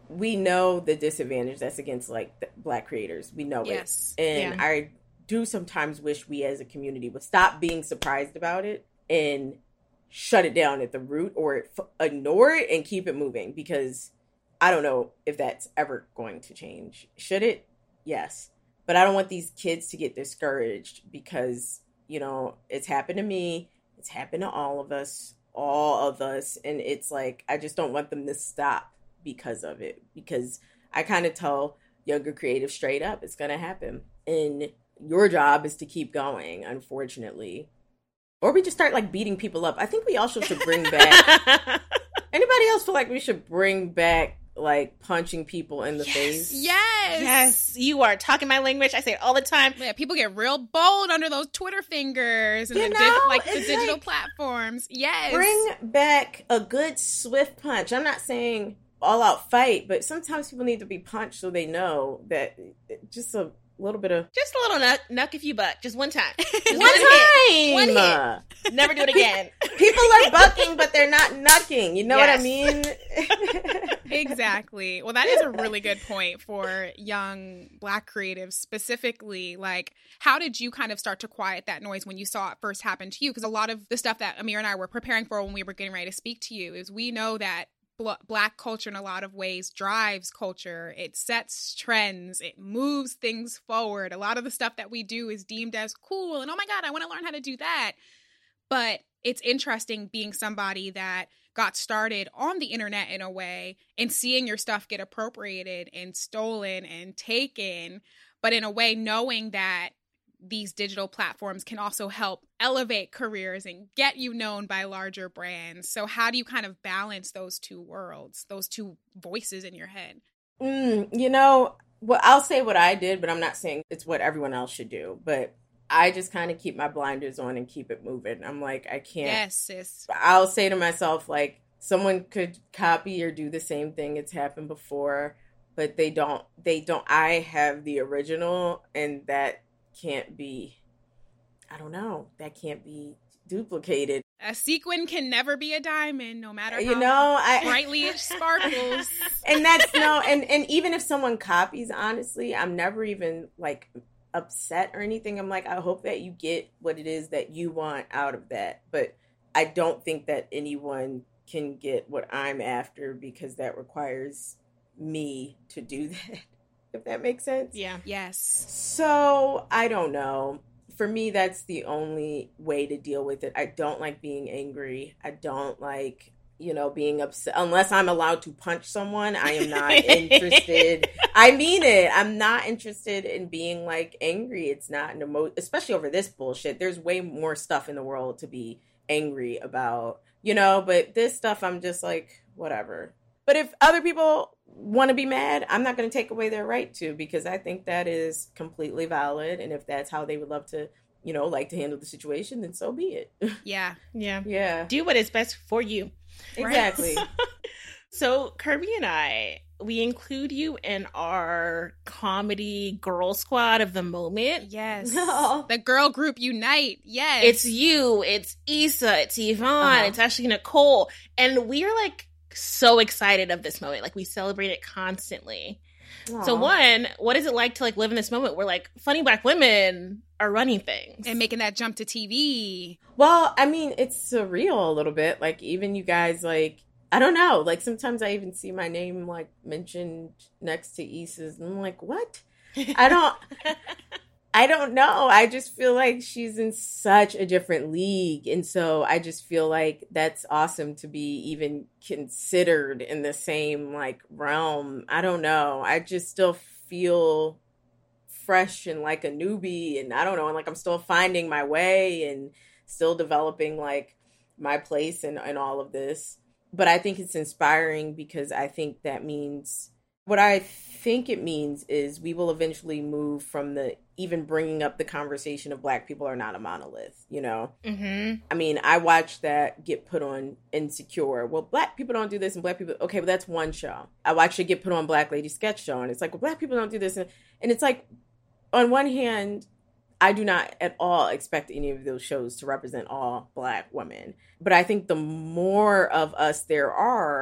we know the disadvantage that's against like the Black creators. We know Yes. it. And Yeah. I do sometimes wish we as a community would stop being surprised about it and shut it down at the root, or f- ignore it and keep it moving, because I don't know if that's ever going to change. Should it? Yes. But I don't want these kids to get discouraged because, you know, it's happened to me. It's happened to all of us, all of us. And it's like, I just don't want them to stop because of it. Because I kind of tell younger creatives straight up, it's going to happen. And your job is to keep going, unfortunately. Or we just start like beating people up. I think we also should bring back. Anybody else feel like we should bring back like punching people in the Yes. face? Yes. Yes, you are talking my language. I say it all the time. Yeah, people get real bold under those Twitter fingers and You the know, dig- like the it's digital like- platforms. Yes. Bring back a good swift punch. I'm not saying all out fight, but sometimes people need to be punched so they know that just a little bit of Just a little nuck, nuck if you buck. Just one time. Just one hit. time. One hit. Never do it again. People are bucking, but they're not knucking. You know Yes. what I mean? Exactly. Well, that is a really good point for young Black creatives specifically. Like, how did you kind of start to quiet that noise when you saw it first happen to you? Because a lot of the stuff that Amir and I were preparing for when we were getting ready to speak to you is we know that bl- Black culture in a lot of ways drives culture. It sets trends. It moves things forward. A lot of the stuff that we do is deemed as cool. And oh my God, I want to learn how to do that. But it's interesting being somebody that got started on the internet in a way and seeing your stuff get appropriated and stolen and taken, but in a way knowing that these digital platforms can also help elevate careers and get you known by larger brands. So how do you kind of balance those two worlds, those two voices in your head? Mm, you know, well, I'll say what I did, but I'm not saying it's what everyone else should do. But I just kind of keep my blinders on and keep it moving. I'm like, I can't. Yes, sis. I'll say to myself, like, someone could copy or do the same thing. It's happened before, but they don't, they don't, I have the original, and that can't be, I don't know, that can't be duplicated. A sequin can never be a diamond, no matter how You know, I, brightly it sparkles. and that's no, and, and even if someone copies, honestly, I'm never even like upset or anything. I'm like, I hope that you get what it is that you want out of that. But I don't think that anyone can get what I'm after, because that requires me to do that, if that makes sense. Yeah. Yes. So I don't know. For me, that's the only way to deal with it. I don't like being angry. I don't like, you know, being upset. Unless I'm allowed to punch someone, I am not interested. I mean it. I'm not interested in being like angry. It's not an emo, especially over this bullshit. There's way more stuff in the world to be angry about, you know, but this stuff, I'm just like, whatever. But if other people want to be mad, I'm not going to take away their right to, because I think that is completely valid. And if that's how they would love to, you know, like to handle the situation, then so be it. Yeah. Yeah. Yeah, Do what is best for you. exactly. So Kirby and I, we include you in our comedy girl squad of the moment. Yes. No. The girl group unite. Yes. It's you, it's Issa, it's Yvonne, Uh-huh. it's Ashley Nicole. And we are like so excited of this moment. Like we celebrate it constantly. So Aw. one, what is it like to like live in this moment where like funny Black women are running things? and making that jump to T V. Well, I mean, it's surreal a little bit. Like, even you guys, like, I don't know. Like, sometimes I even see my name, like, mentioned next to Issa's, and I'm like, what? I don't, I don't know. I just feel like she's in such a different league. And so I just feel like that's awesome to be even considered in the same, like, realm. I don't know. I just still feel fresh and like a newbie, and I don't know, and like I'm still finding my way and still developing like my place and and all of this. But I think it's inspiring, because I think that means, what I think it means is we will eventually move from the even bringing up the conversation of Black people are not a monolith, you know? Mm-hmm. I mean, I watched that get put on Insecure. Well, Black people don't do this, and Black people, okay, but that's one show. I watched it get put on Black Lady Sketch Show, and it's like, well, Black people don't do this. And, and it's like, on one hand, I do not at all expect any of those shows to represent all Black women. But I think the more of us there are,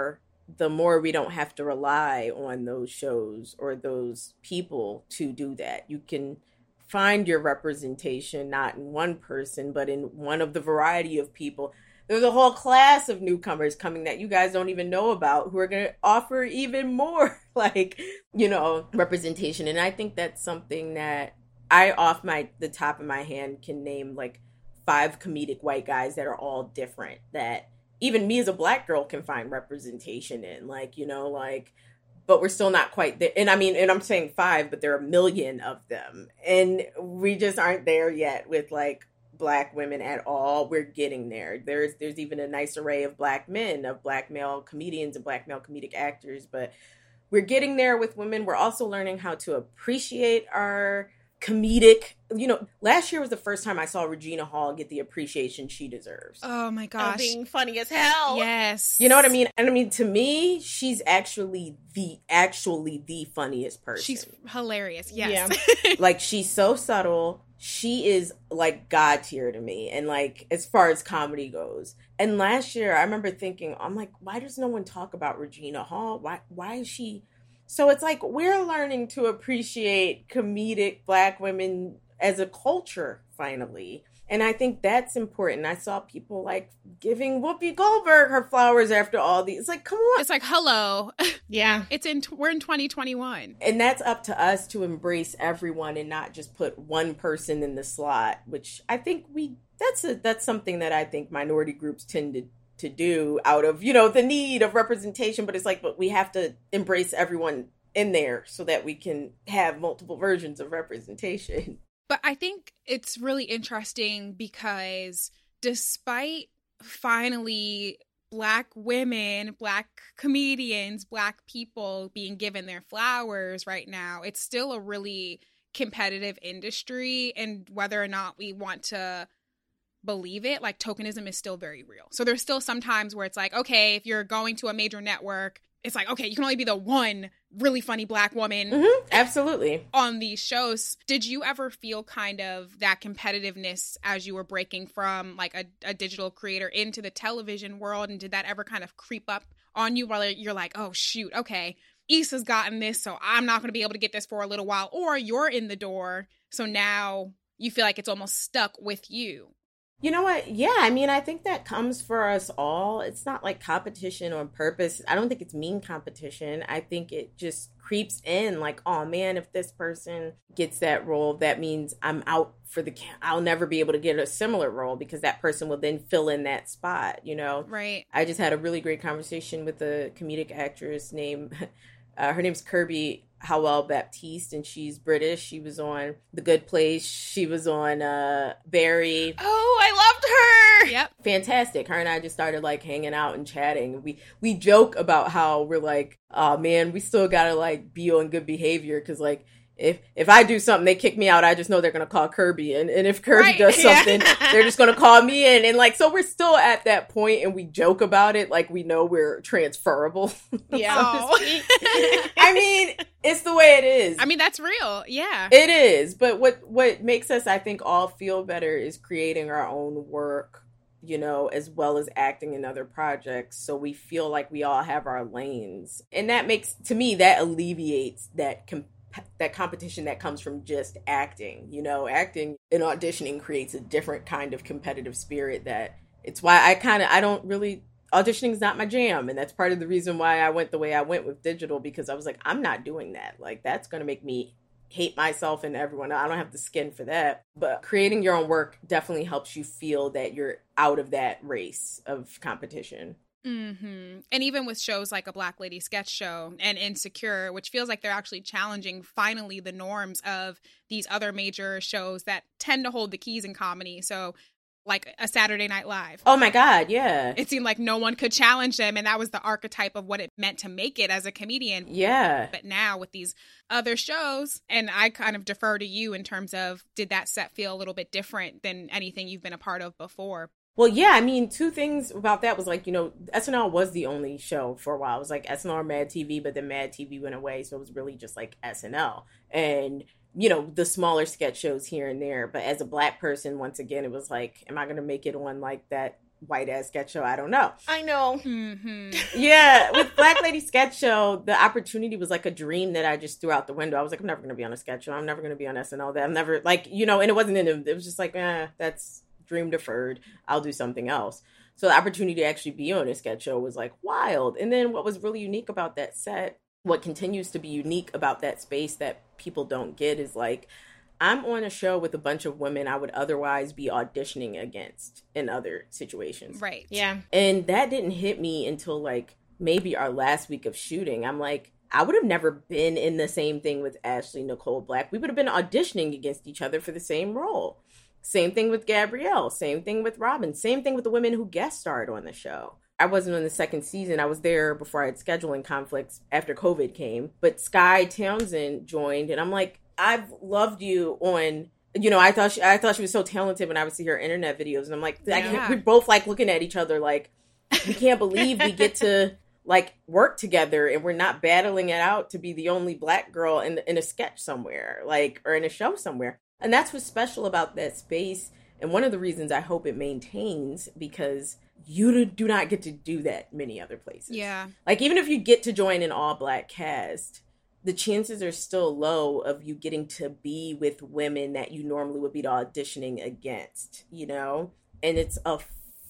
the more we don't have to rely on those shows or those people to do that. You can find your representation not in one person, but in one of the variety of people. There's a whole class of newcomers coming that you guys don't even know about who are going to offer even more, like, you know, representation. And I think that's something that I, off my the top of my hand, can name like five comedic white guys that are all different, that even me as a black girl can find representation in, like, you know, like, but we're still not quite there. And I mean, and I'm saying five, but there are a million of them. And we just aren't there yet with like Black women at all. We're getting there. There's there's even a nice array of Black men, of Black male comedians and Black male comedic actors, but we're getting there with women. We're also learning how to appreciate our comedic, you know, last year was the first time I saw Regina Hall get the appreciation she deserves. Oh my gosh. Oh, being funny as hell. Yes. You know what I mean? And I mean, to me, she's actually the, actually the funniest person. She's hilarious. Yes. Yeah. Like, she's so subtle. She is like God tier to me. And like, as far as comedy goes. And last year, I remember thinking, I'm like, why does no one talk about Regina Hall? Why, why is she... So it's like we're learning to appreciate comedic Black women as a culture, finally. And I think that's important. I saw people like giving Whoopi Goldberg her flowers after all these. It's like, come on. It's like, hello. Yeah. It's in, we're in twenty twenty-one. And that's up to us to embrace everyone and not just put one person in the slot, which I think we, that's a, that's something that I think minority groups tend to to do out of, you know, the need of representation. But it's like, but we have to embrace everyone in there so that we can have multiple versions of representation. But I think it's really interesting because despite finally Black women, Black comedians, Black people being given their flowers right now, it's still a really competitive industry. And whether or not we want to believe it, like, tokenism is still very real. So there's still some times where it's like, okay, if you're going to a major network, it's like, okay, you can only be the one really funny Black woman. Mm-hmm, absolutely. On these shows. Did you ever feel kind of that competitiveness as you were breaking from like a, a digital creator into the television world? And did that ever kind of creep up on you while you're like, oh shoot, okay, Issa's gotten this, so I'm not going to be able to get this for a little while? Or you're in the door, so now you feel like it's almost stuck with you. You know what? Yeah, I mean, I think that comes for us all. It's not like competition on purpose. I don't think it's mean competition. I think it just creeps in like, oh man, if this person gets that role, that means I'm out for the, I'll never be able to get a similar role because that person will then fill in that spot, you know? Right. I just had a really great conversation with a comedic actress named, uh, her name's Kirby Howell Baptiste, and she's British. She was on The Good Place. She was on uh, Barry. Oh, I loved her. Yep. Fantastic. Her and I just started like hanging out and chatting. We we joke about how we're like, oh man, we still gotta like be on good behavior because like if if I do something, they kick me out. I just know they're gonna call Kirby, and and if Kirby right. does something, yeah. they're just gonna call me in. And like, so we're still at that point, and we joke about it like we know we're transferable. Yeah. So to speak. I mean, it's the way it is. I mean, that's real. Yeah. It is. But what what makes us, I think, all feel better is creating our own work, you know, as well as acting in other projects. So we feel like we all have our lanes. And that makes, to me, that alleviates that com- that competition that comes from just acting. You know, acting and auditioning creates a different kind of competitive spirit that it's why I kind of, I don't really, auditioning is not my jam. And that's part of the reason why I went the way I went with digital, because I was like, I'm not doing that. Like, that's going to make me hate myself and everyone. I don't have the skin for that. But creating your own work definitely helps you feel that you're out of that race of competition. Mm-hmm. And even with shows like A Black Lady Sketch Show and Insecure, which feels like they're actually challenging finally the norms of these other major shows that tend to hold the keys in comedy. So like a Saturday Night Live. Oh my God, yeah. It seemed like no one could challenge them, and that was the archetype of what it meant to make it as a comedian. Yeah. But now with these other shows, and I kind of defer to you in terms of, did that set feel a little bit different than anything you've been a part of before? Well, yeah, I mean, two things about that was like, you know, S N L was the only show for a while. It was like S N L or Mad T V, but then Mad T V went away, so it was really just like S N L. And you know, the smaller sketch shows here and there. But as a Black person, once again, it was like, am I going to make it on like that white ass sketch show. I don't know. I know. Mm-hmm. Yeah, with Black Lady Sketch Show, the opportunity was like a dream that I just threw out the window. I was like, I'm never going to be on a sketch show. I'm never going to be on S N L. That I'm never like, you know, and it wasn't in it. It was just like, eh, that's dream deferred. I'll do something else. So the opportunity to actually be on a sketch show was like wild. And then what was really unique about that set, what continues to be unique about that space that people don't get is like, I'm on a show with a bunch of women I would otherwise be auditioning against in other situations. Right. Yeah. And that didn't hit me until like maybe our last week of shooting. I'm like, I would have never been in the same thing with Ashley Nicole Black. We would have been auditioning against each other for the same role. Same thing with Gabrielle. Same thing with Robin. Same thing with the women who guest starred on the show. I wasn't on the second season. I was there before I had scheduling conflicts after COVID came. But Sky Townsend joined, and I'm like, I've loved you on, you know, I thought she, I thought she was so talented when I would see her internet videos. And I'm like, I Yeah. can't, we're both like looking at each other like, we can't believe we get to like work together and we're not battling it out to be the only Black girl in, in a sketch somewhere, like, or in a show somewhere. And that's what's special about that space. And one of the reasons I hope it maintains, because you do not get to do that many other places. Yeah. Like, even if you get to join an all Black cast, the chances are still low of you getting to be with women that you normally would be auditioning against, you know? And it's a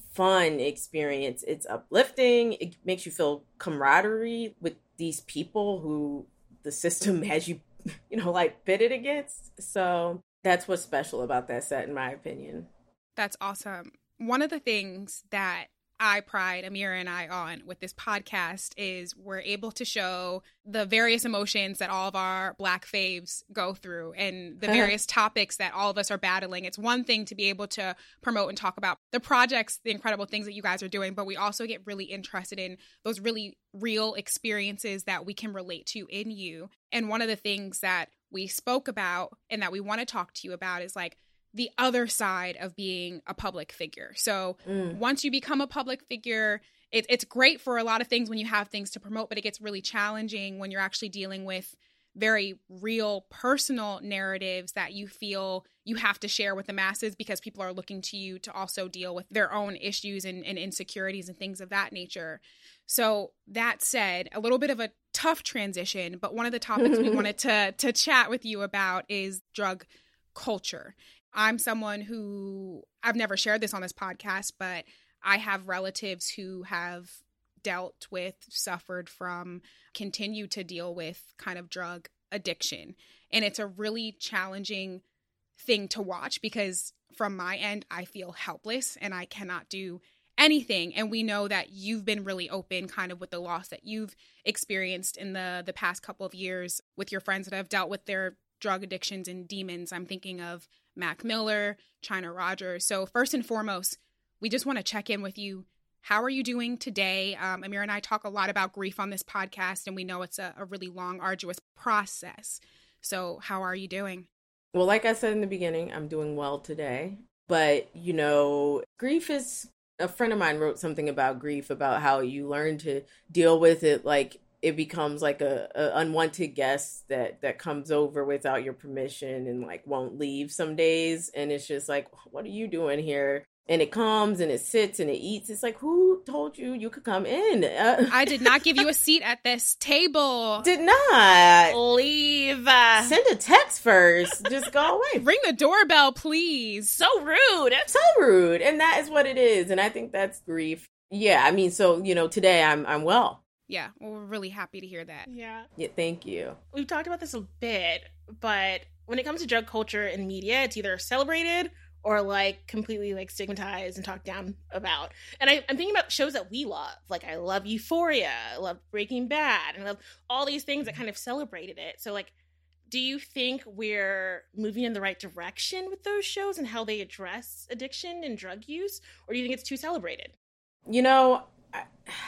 fun experience. It's uplifting. It makes you feel camaraderie with these people who the system has you, you know, like pitted against. So that's what's special about that set, in my opinion. That's awesome. One of the things that I pride Amira and I on with this podcast is we're able to show the various emotions that all of our Black faves go through and the various topics that all of us are battling. It's one thing to be able to promote and talk about the projects, the incredible things that you guys are doing, but we also get really interested in those really real experiences that we can relate to in you. And one of the things that we spoke about and that we want to talk to you about is like the other side of being a public figure. So mm. once you become a public figure, it, it's great for a lot of things when you have things to promote, but it gets really challenging when you're actually dealing with very real personal narratives that you feel you have to share with the masses because people are looking to you to also deal with their own issues and, and insecurities and things of that nature. So that said, a little bit of a tough transition, but one of the topics we wanted to to chat with you about is drug culture. I'm someone who, I've never shared this on this podcast, but I have relatives who have dealt with, suffered from, continue to deal with kind of drug addiction. And it's a really challenging thing to watch because from my end, I feel helpless and I cannot do anything. And we know that you've been really open kind of with the loss that you've experienced in the, the past couple of years with your friends that have dealt with their drug addictions and demons. I'm thinking of Mac Miller, China Rogers. So first and foremost, we just want to check in with you. How are you doing today? Um, Amira and I talk a lot about grief on this podcast, and we know it's a, a really long, arduous process. So how are you doing? Well, like I said in the beginning, I'm doing well today. But, you know, grief is, a friend of mine wrote something about grief, about how you learn to deal with it like it becomes like a, a unwanted guest that, that comes over without your permission and like won't leave some days. And it's just like, what are you doing here? And it comes and it sits and it eats. It's like, who told you you could come in? Uh, I did not give you a seat at this table. Did not. Leave. Send a text first. Just go away. Ring the doorbell, please. So rude. So rude. And that is what it is. And I think that's grief. Yeah, I mean, so, you know, today I'm I'm well. Yeah, well, we're really happy to hear that. Yeah. Yeah, thank you. We've talked about this a bit, but when it comes to drug culture in media, it's either celebrated or like completely like stigmatized and talked down about. And I, I'm thinking about shows that we love. Like I love Euphoria, I love Breaking Bad, and I love all these things that kind of celebrated it. So like, do you think we're moving in the right direction with those shows and how they address addiction and drug use? Or do you think it's too celebrated? You know, I,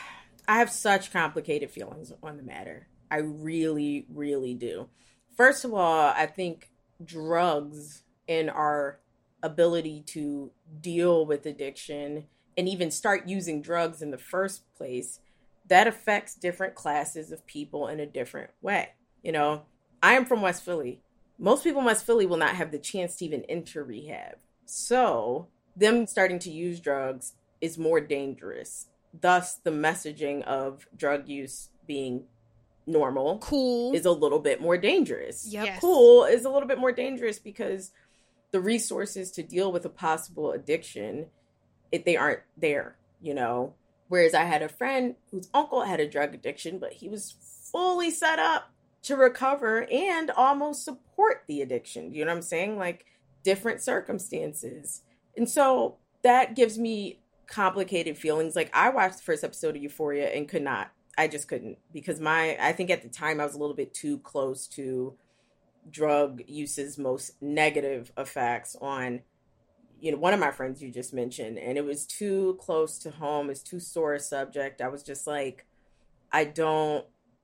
I have such complicated feelings on the matter. I really, really do. First of all, I think drugs and our ability to deal with addiction and even start using drugs in the first place, that affects different classes of people in a different way. You know, I am from West Philly. Most people in West Philly will not have the chance to even enter rehab. So them starting to use drugs is more dangerous. Thus, the messaging of drug use being normal, cool, is a little bit more dangerous. Yep. Yes. Cool is a little bit more dangerous because the resources to deal with a possible addiction, if they aren't there, you know. Whereas I had a friend whose uncle had a drug addiction, but he was fully set up to recover and almost support the addiction. You know what I'm saying? Like, different circumstances. And so that gives me complicated feelings. Like, I watched the first episode of Euphoria and could not. I just couldn't, because my, I think at the time I was a little bit too close to drug use's most negative effects on, you know, one of my friends you just mentioned, and it was too close to home. It's too sore a subject. I was just like, I don't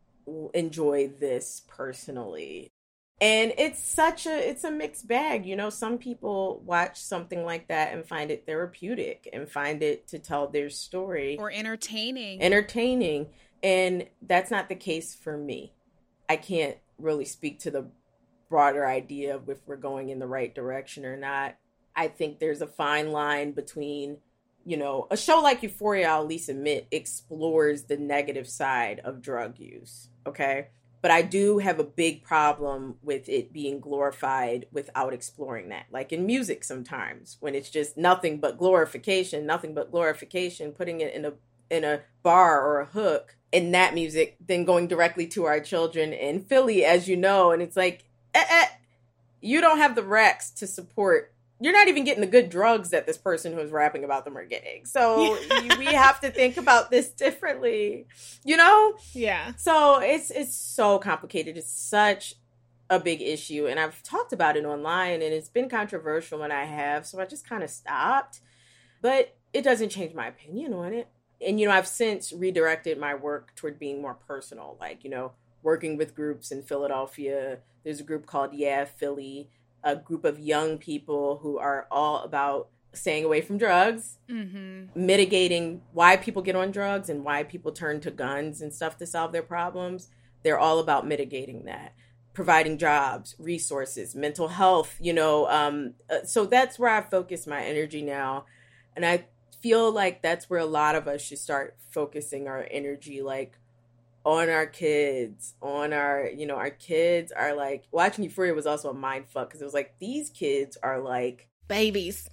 enjoy this personally. And it's such a, it's a mixed bag. You know, some people watch something like that and find it therapeutic and find it to tell their story. Or entertaining. Entertaining. And that's not the case for me. I can't really speak to the broader idea of if we're going in the right direction or not. I think there's a fine line between, you know, a show like Euphoria, I'll at least admit, explores the negative side of drug use, okay? But I do have a big problem with it being glorified without exploring that. Like in music sometimes, when it's just nothing but glorification, nothing but glorification, putting it in a in a bar or a hook in that music, then going directly to our children in Philly, as you know, and it's like, eh, eh, you don't have the recs to support. You're not even getting the good drugs that this person who's rapping about them are getting. So we have to think about this differently, you know? Yeah. So it's it's so complicated. It's such a big issue. And I've talked about it online, and it's been controversial when I have. So I just kind of stopped. But it doesn't change my opinion on it. And, you know, I've since redirected my work toward being more personal, like, you know, working with groups in Philadelphia. There's a group called Yeah Philly, a group of young people who are all about staying away from drugs, mm-hmm. mitigating why people get on drugs and why people turn to guns and stuff to solve their problems. They're all about mitigating that, providing jobs, resources, mental health, you know. Um, so that's where I focus my energy now. And I feel like that's where a lot of us should start focusing our energy, like on our kids, on our, you know, our kids are like, watching Euphoria was also a mind fuck, because it was like, these kids are like babies,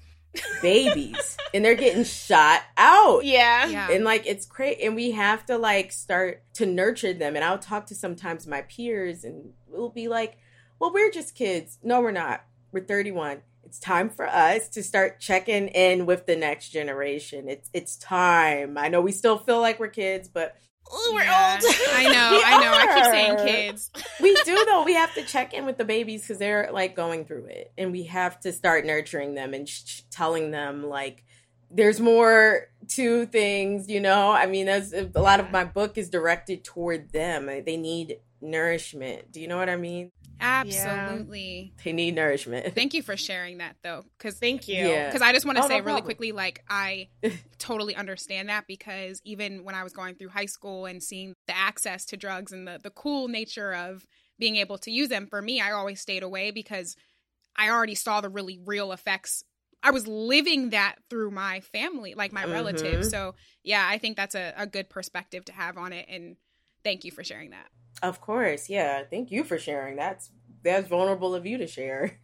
babies, and they're getting shot out. Yeah. Yeah. And like, it's crazy. And we have to like start to nurture them. And I'll talk to sometimes my peers and we'll be like, well, we're just kids. No, we're not. We're thirty-one. It's time for us to start checking in with the next generation. It's it's time. I know we still feel like we're kids, but Ooh, we're Yeah. old. I know, We I know. I keep saying are. kids. We do, though. We have to check in with the babies because they're like going through it. And we have to start nurturing them and sh- telling them like, there's more to things, you know? I mean, that's, a lot of my book is directed toward them. They need nourishment. Do you know what I mean? Absolutely. They need nourishment. Thank you for sharing that, though, because Thank you. Yeah. Because I just want to Oh, say no really problem. quickly, like, I totally understand that, because even when I was going through high school and seeing the access to drugs and the, the cool nature of being able to use them, for me, I always stayed away because I already saw the really real effects. I was living that through my family, like my Mhm. relatives. So, yeah, I think that's a, a good perspective to have on it. And thank you for sharing that. Of course. Yeah. Thank you for sharing. That's, that's vulnerable of you to share.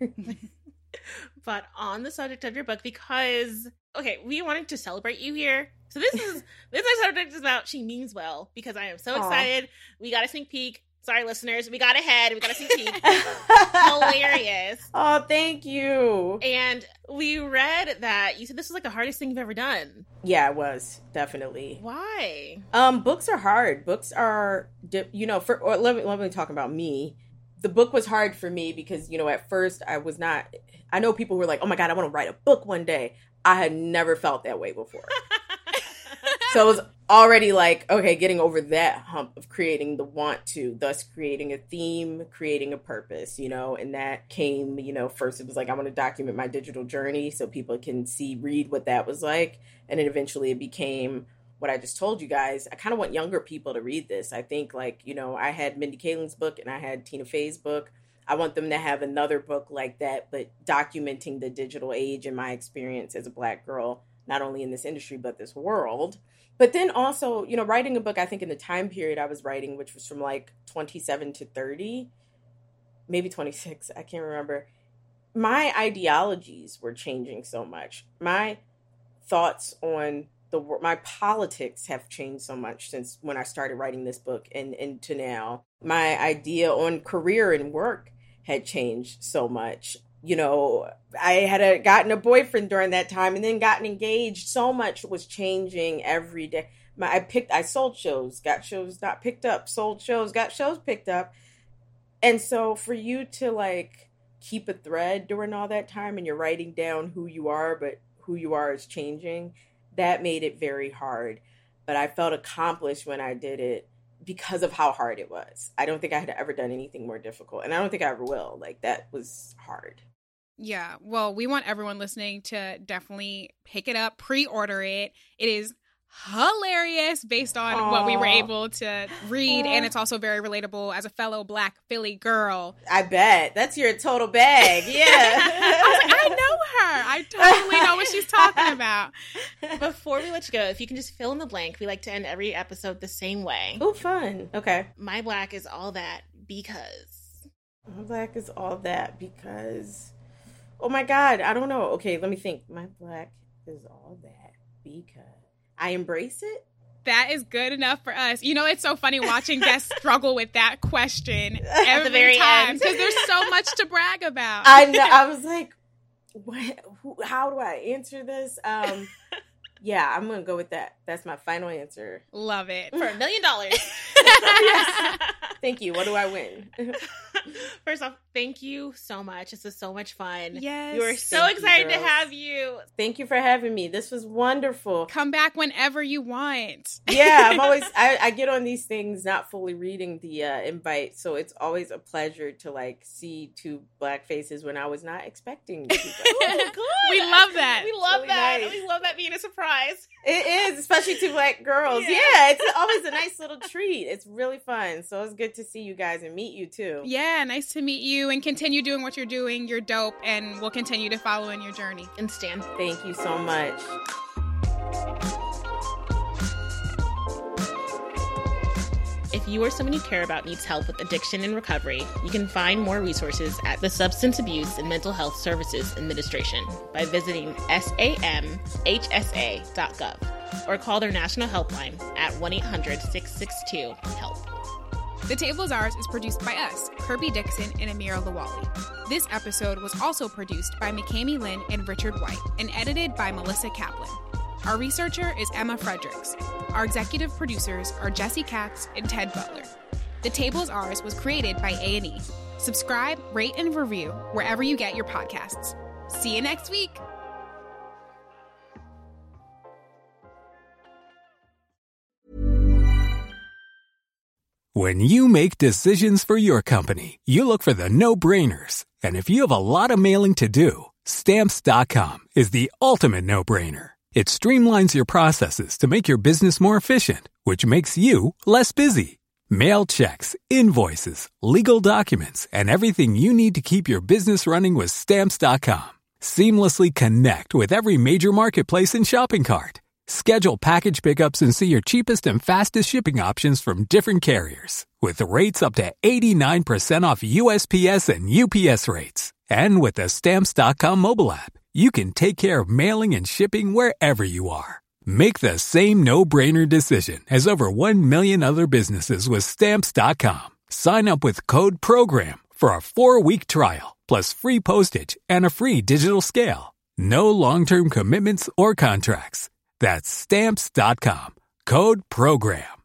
But on the subject of your book, because okay, we wanted to celebrate you here. So this is this is subject is about She Means Well, because I am so Aw. excited. We got a sneak peek. Sorry, listeners, we got ahead. We got a sneak peek. Hilarious. Oh, thank you. And we read that you said this was like the hardest thing you've ever done. Yeah, it was definitely. Why? Um, books are hard. Books are, di- you know, for or let me let me talk about me. The book was hard for me because, you know, at first I was not. I know people who were like, "Oh my God, I want to write a book one day." I had never felt that way before. So it was already like, okay, getting over that hump of creating the want to, thus creating a theme, creating a purpose, you know, and that came, you know, first it was like, I want to document my digital journey so people can see, read what that was like. And then eventually it became what I just told you guys. I kind of want younger people to read this. I think like, you know, I had Mindy Kaling's book and I had Tina Fey's book. I want them to have another book like that, but documenting the digital age and my experience as a Black girl not only in this industry, but this world. But then also, you know, writing a book, I think in the time period I was writing, which was from like twenty-seven to thirty, maybe twenty-six, I can't remember. My ideologies were changing so much. My thoughts on the my politics have changed so much since when I started writing this book and, and to now. My idea on career and work had changed so much. You know, I had a, gotten a boyfriend during that time and then gotten engaged. So much was changing every day. My, I picked, I sold shows, got shows not picked up, sold shows, got shows picked up. And so for you to like keep a thread during all that time and you're writing down who you are, but who you are is changing, that made it very hard. But I felt accomplished when I did it because of how hard it was. I don't think I had ever done anything more difficult. And I don't think I ever will. Like, that was hard. Yeah. Well, we want everyone listening to definitely pick it up, pre-order it. It is hilarious based on Aww. What we were able to read. Aww. And it's also very relatable as a fellow Black Philly girl. I bet. That's your total bag. Yeah. I was like, I know her. I totally know what she's talking about. Before we let you go, if you can just fill in the blank, we like to end every episode the same way. Oh, fun. Okay. My Black is all that because. My Black is all that because. Oh my God. I don't know. Okay, let me think. My Black is all that because. I embrace it. That is good enough for us. You know, it's so funny watching guests struggle with that question every At the very time end because there's so much to brag about. I know. I was like, what? Who, how do I answer this? Um, yeah, I'm gonna go with that. That's my final answer. Love it. For a million dollars. Thank you. What do I win? First off, thank you so much. This was so much fun. Yes. We were so excited to have you. Thank you for having me. This was wonderful. Come back whenever you want. Yeah, I'm always, I, I get on these things not fully reading the uh, invite. So it's always a pleasure to like see two Black faces when I was not expecting to. Oh, good. We love that. We love really that. nice. We love that being a surprise. It is, especially two Black girls. Yeah. Yeah, it's always a nice little treat. It's really fun. So it's good to see you guys and meet you too. Yeah, nice to meet you and continue doing what you're doing. You're dope and we'll continue to follow in your journey. And Stan. Thank you so much. If you or someone you care about needs help with addiction and recovery, you can find more resources at the Substance Abuse and Mental Health Services Administration by visiting S A M H S A dot gov or call their national helpline at one eight hundred six six two HELP. The Table is Ours is produced by us, Kirby Dixon and Amira Lawali. This episode was also produced by McKamey Lynn and Richard White and edited by Melissa Kaplan. Our researcher is Emma Fredericks. Our executive producers are Jesse Katz and Ted Butler. The Table is Ours was created by A and E. Subscribe, rate, and review wherever you get your podcasts. See you next week. When you make decisions for your company, you look for the no-brainers. And if you have a lot of mailing to do, Stamps dot com is the ultimate no-brainer. It streamlines your processes to make your business more efficient, which makes you less busy. Mail checks, invoices, legal documents, and everything you need to keep your business running with Stamps dot com. Seamlessly connect with every major marketplace and shopping cart. Schedule package pickups and see your cheapest and fastest shipping options from different carriers, with rates up to eighty-nine percent off U S P S and U P S rates. And with the Stamps dot com mobile app, you can take care of mailing and shipping wherever you are. Make the same no-brainer decision as over one million other businesses with Stamps dot com. Sign up with code PROGRAM for a four-week trial, plus free postage and a free digital scale. No long-term commitments or contracts. That's Stamps dot com. Code PROGRAM.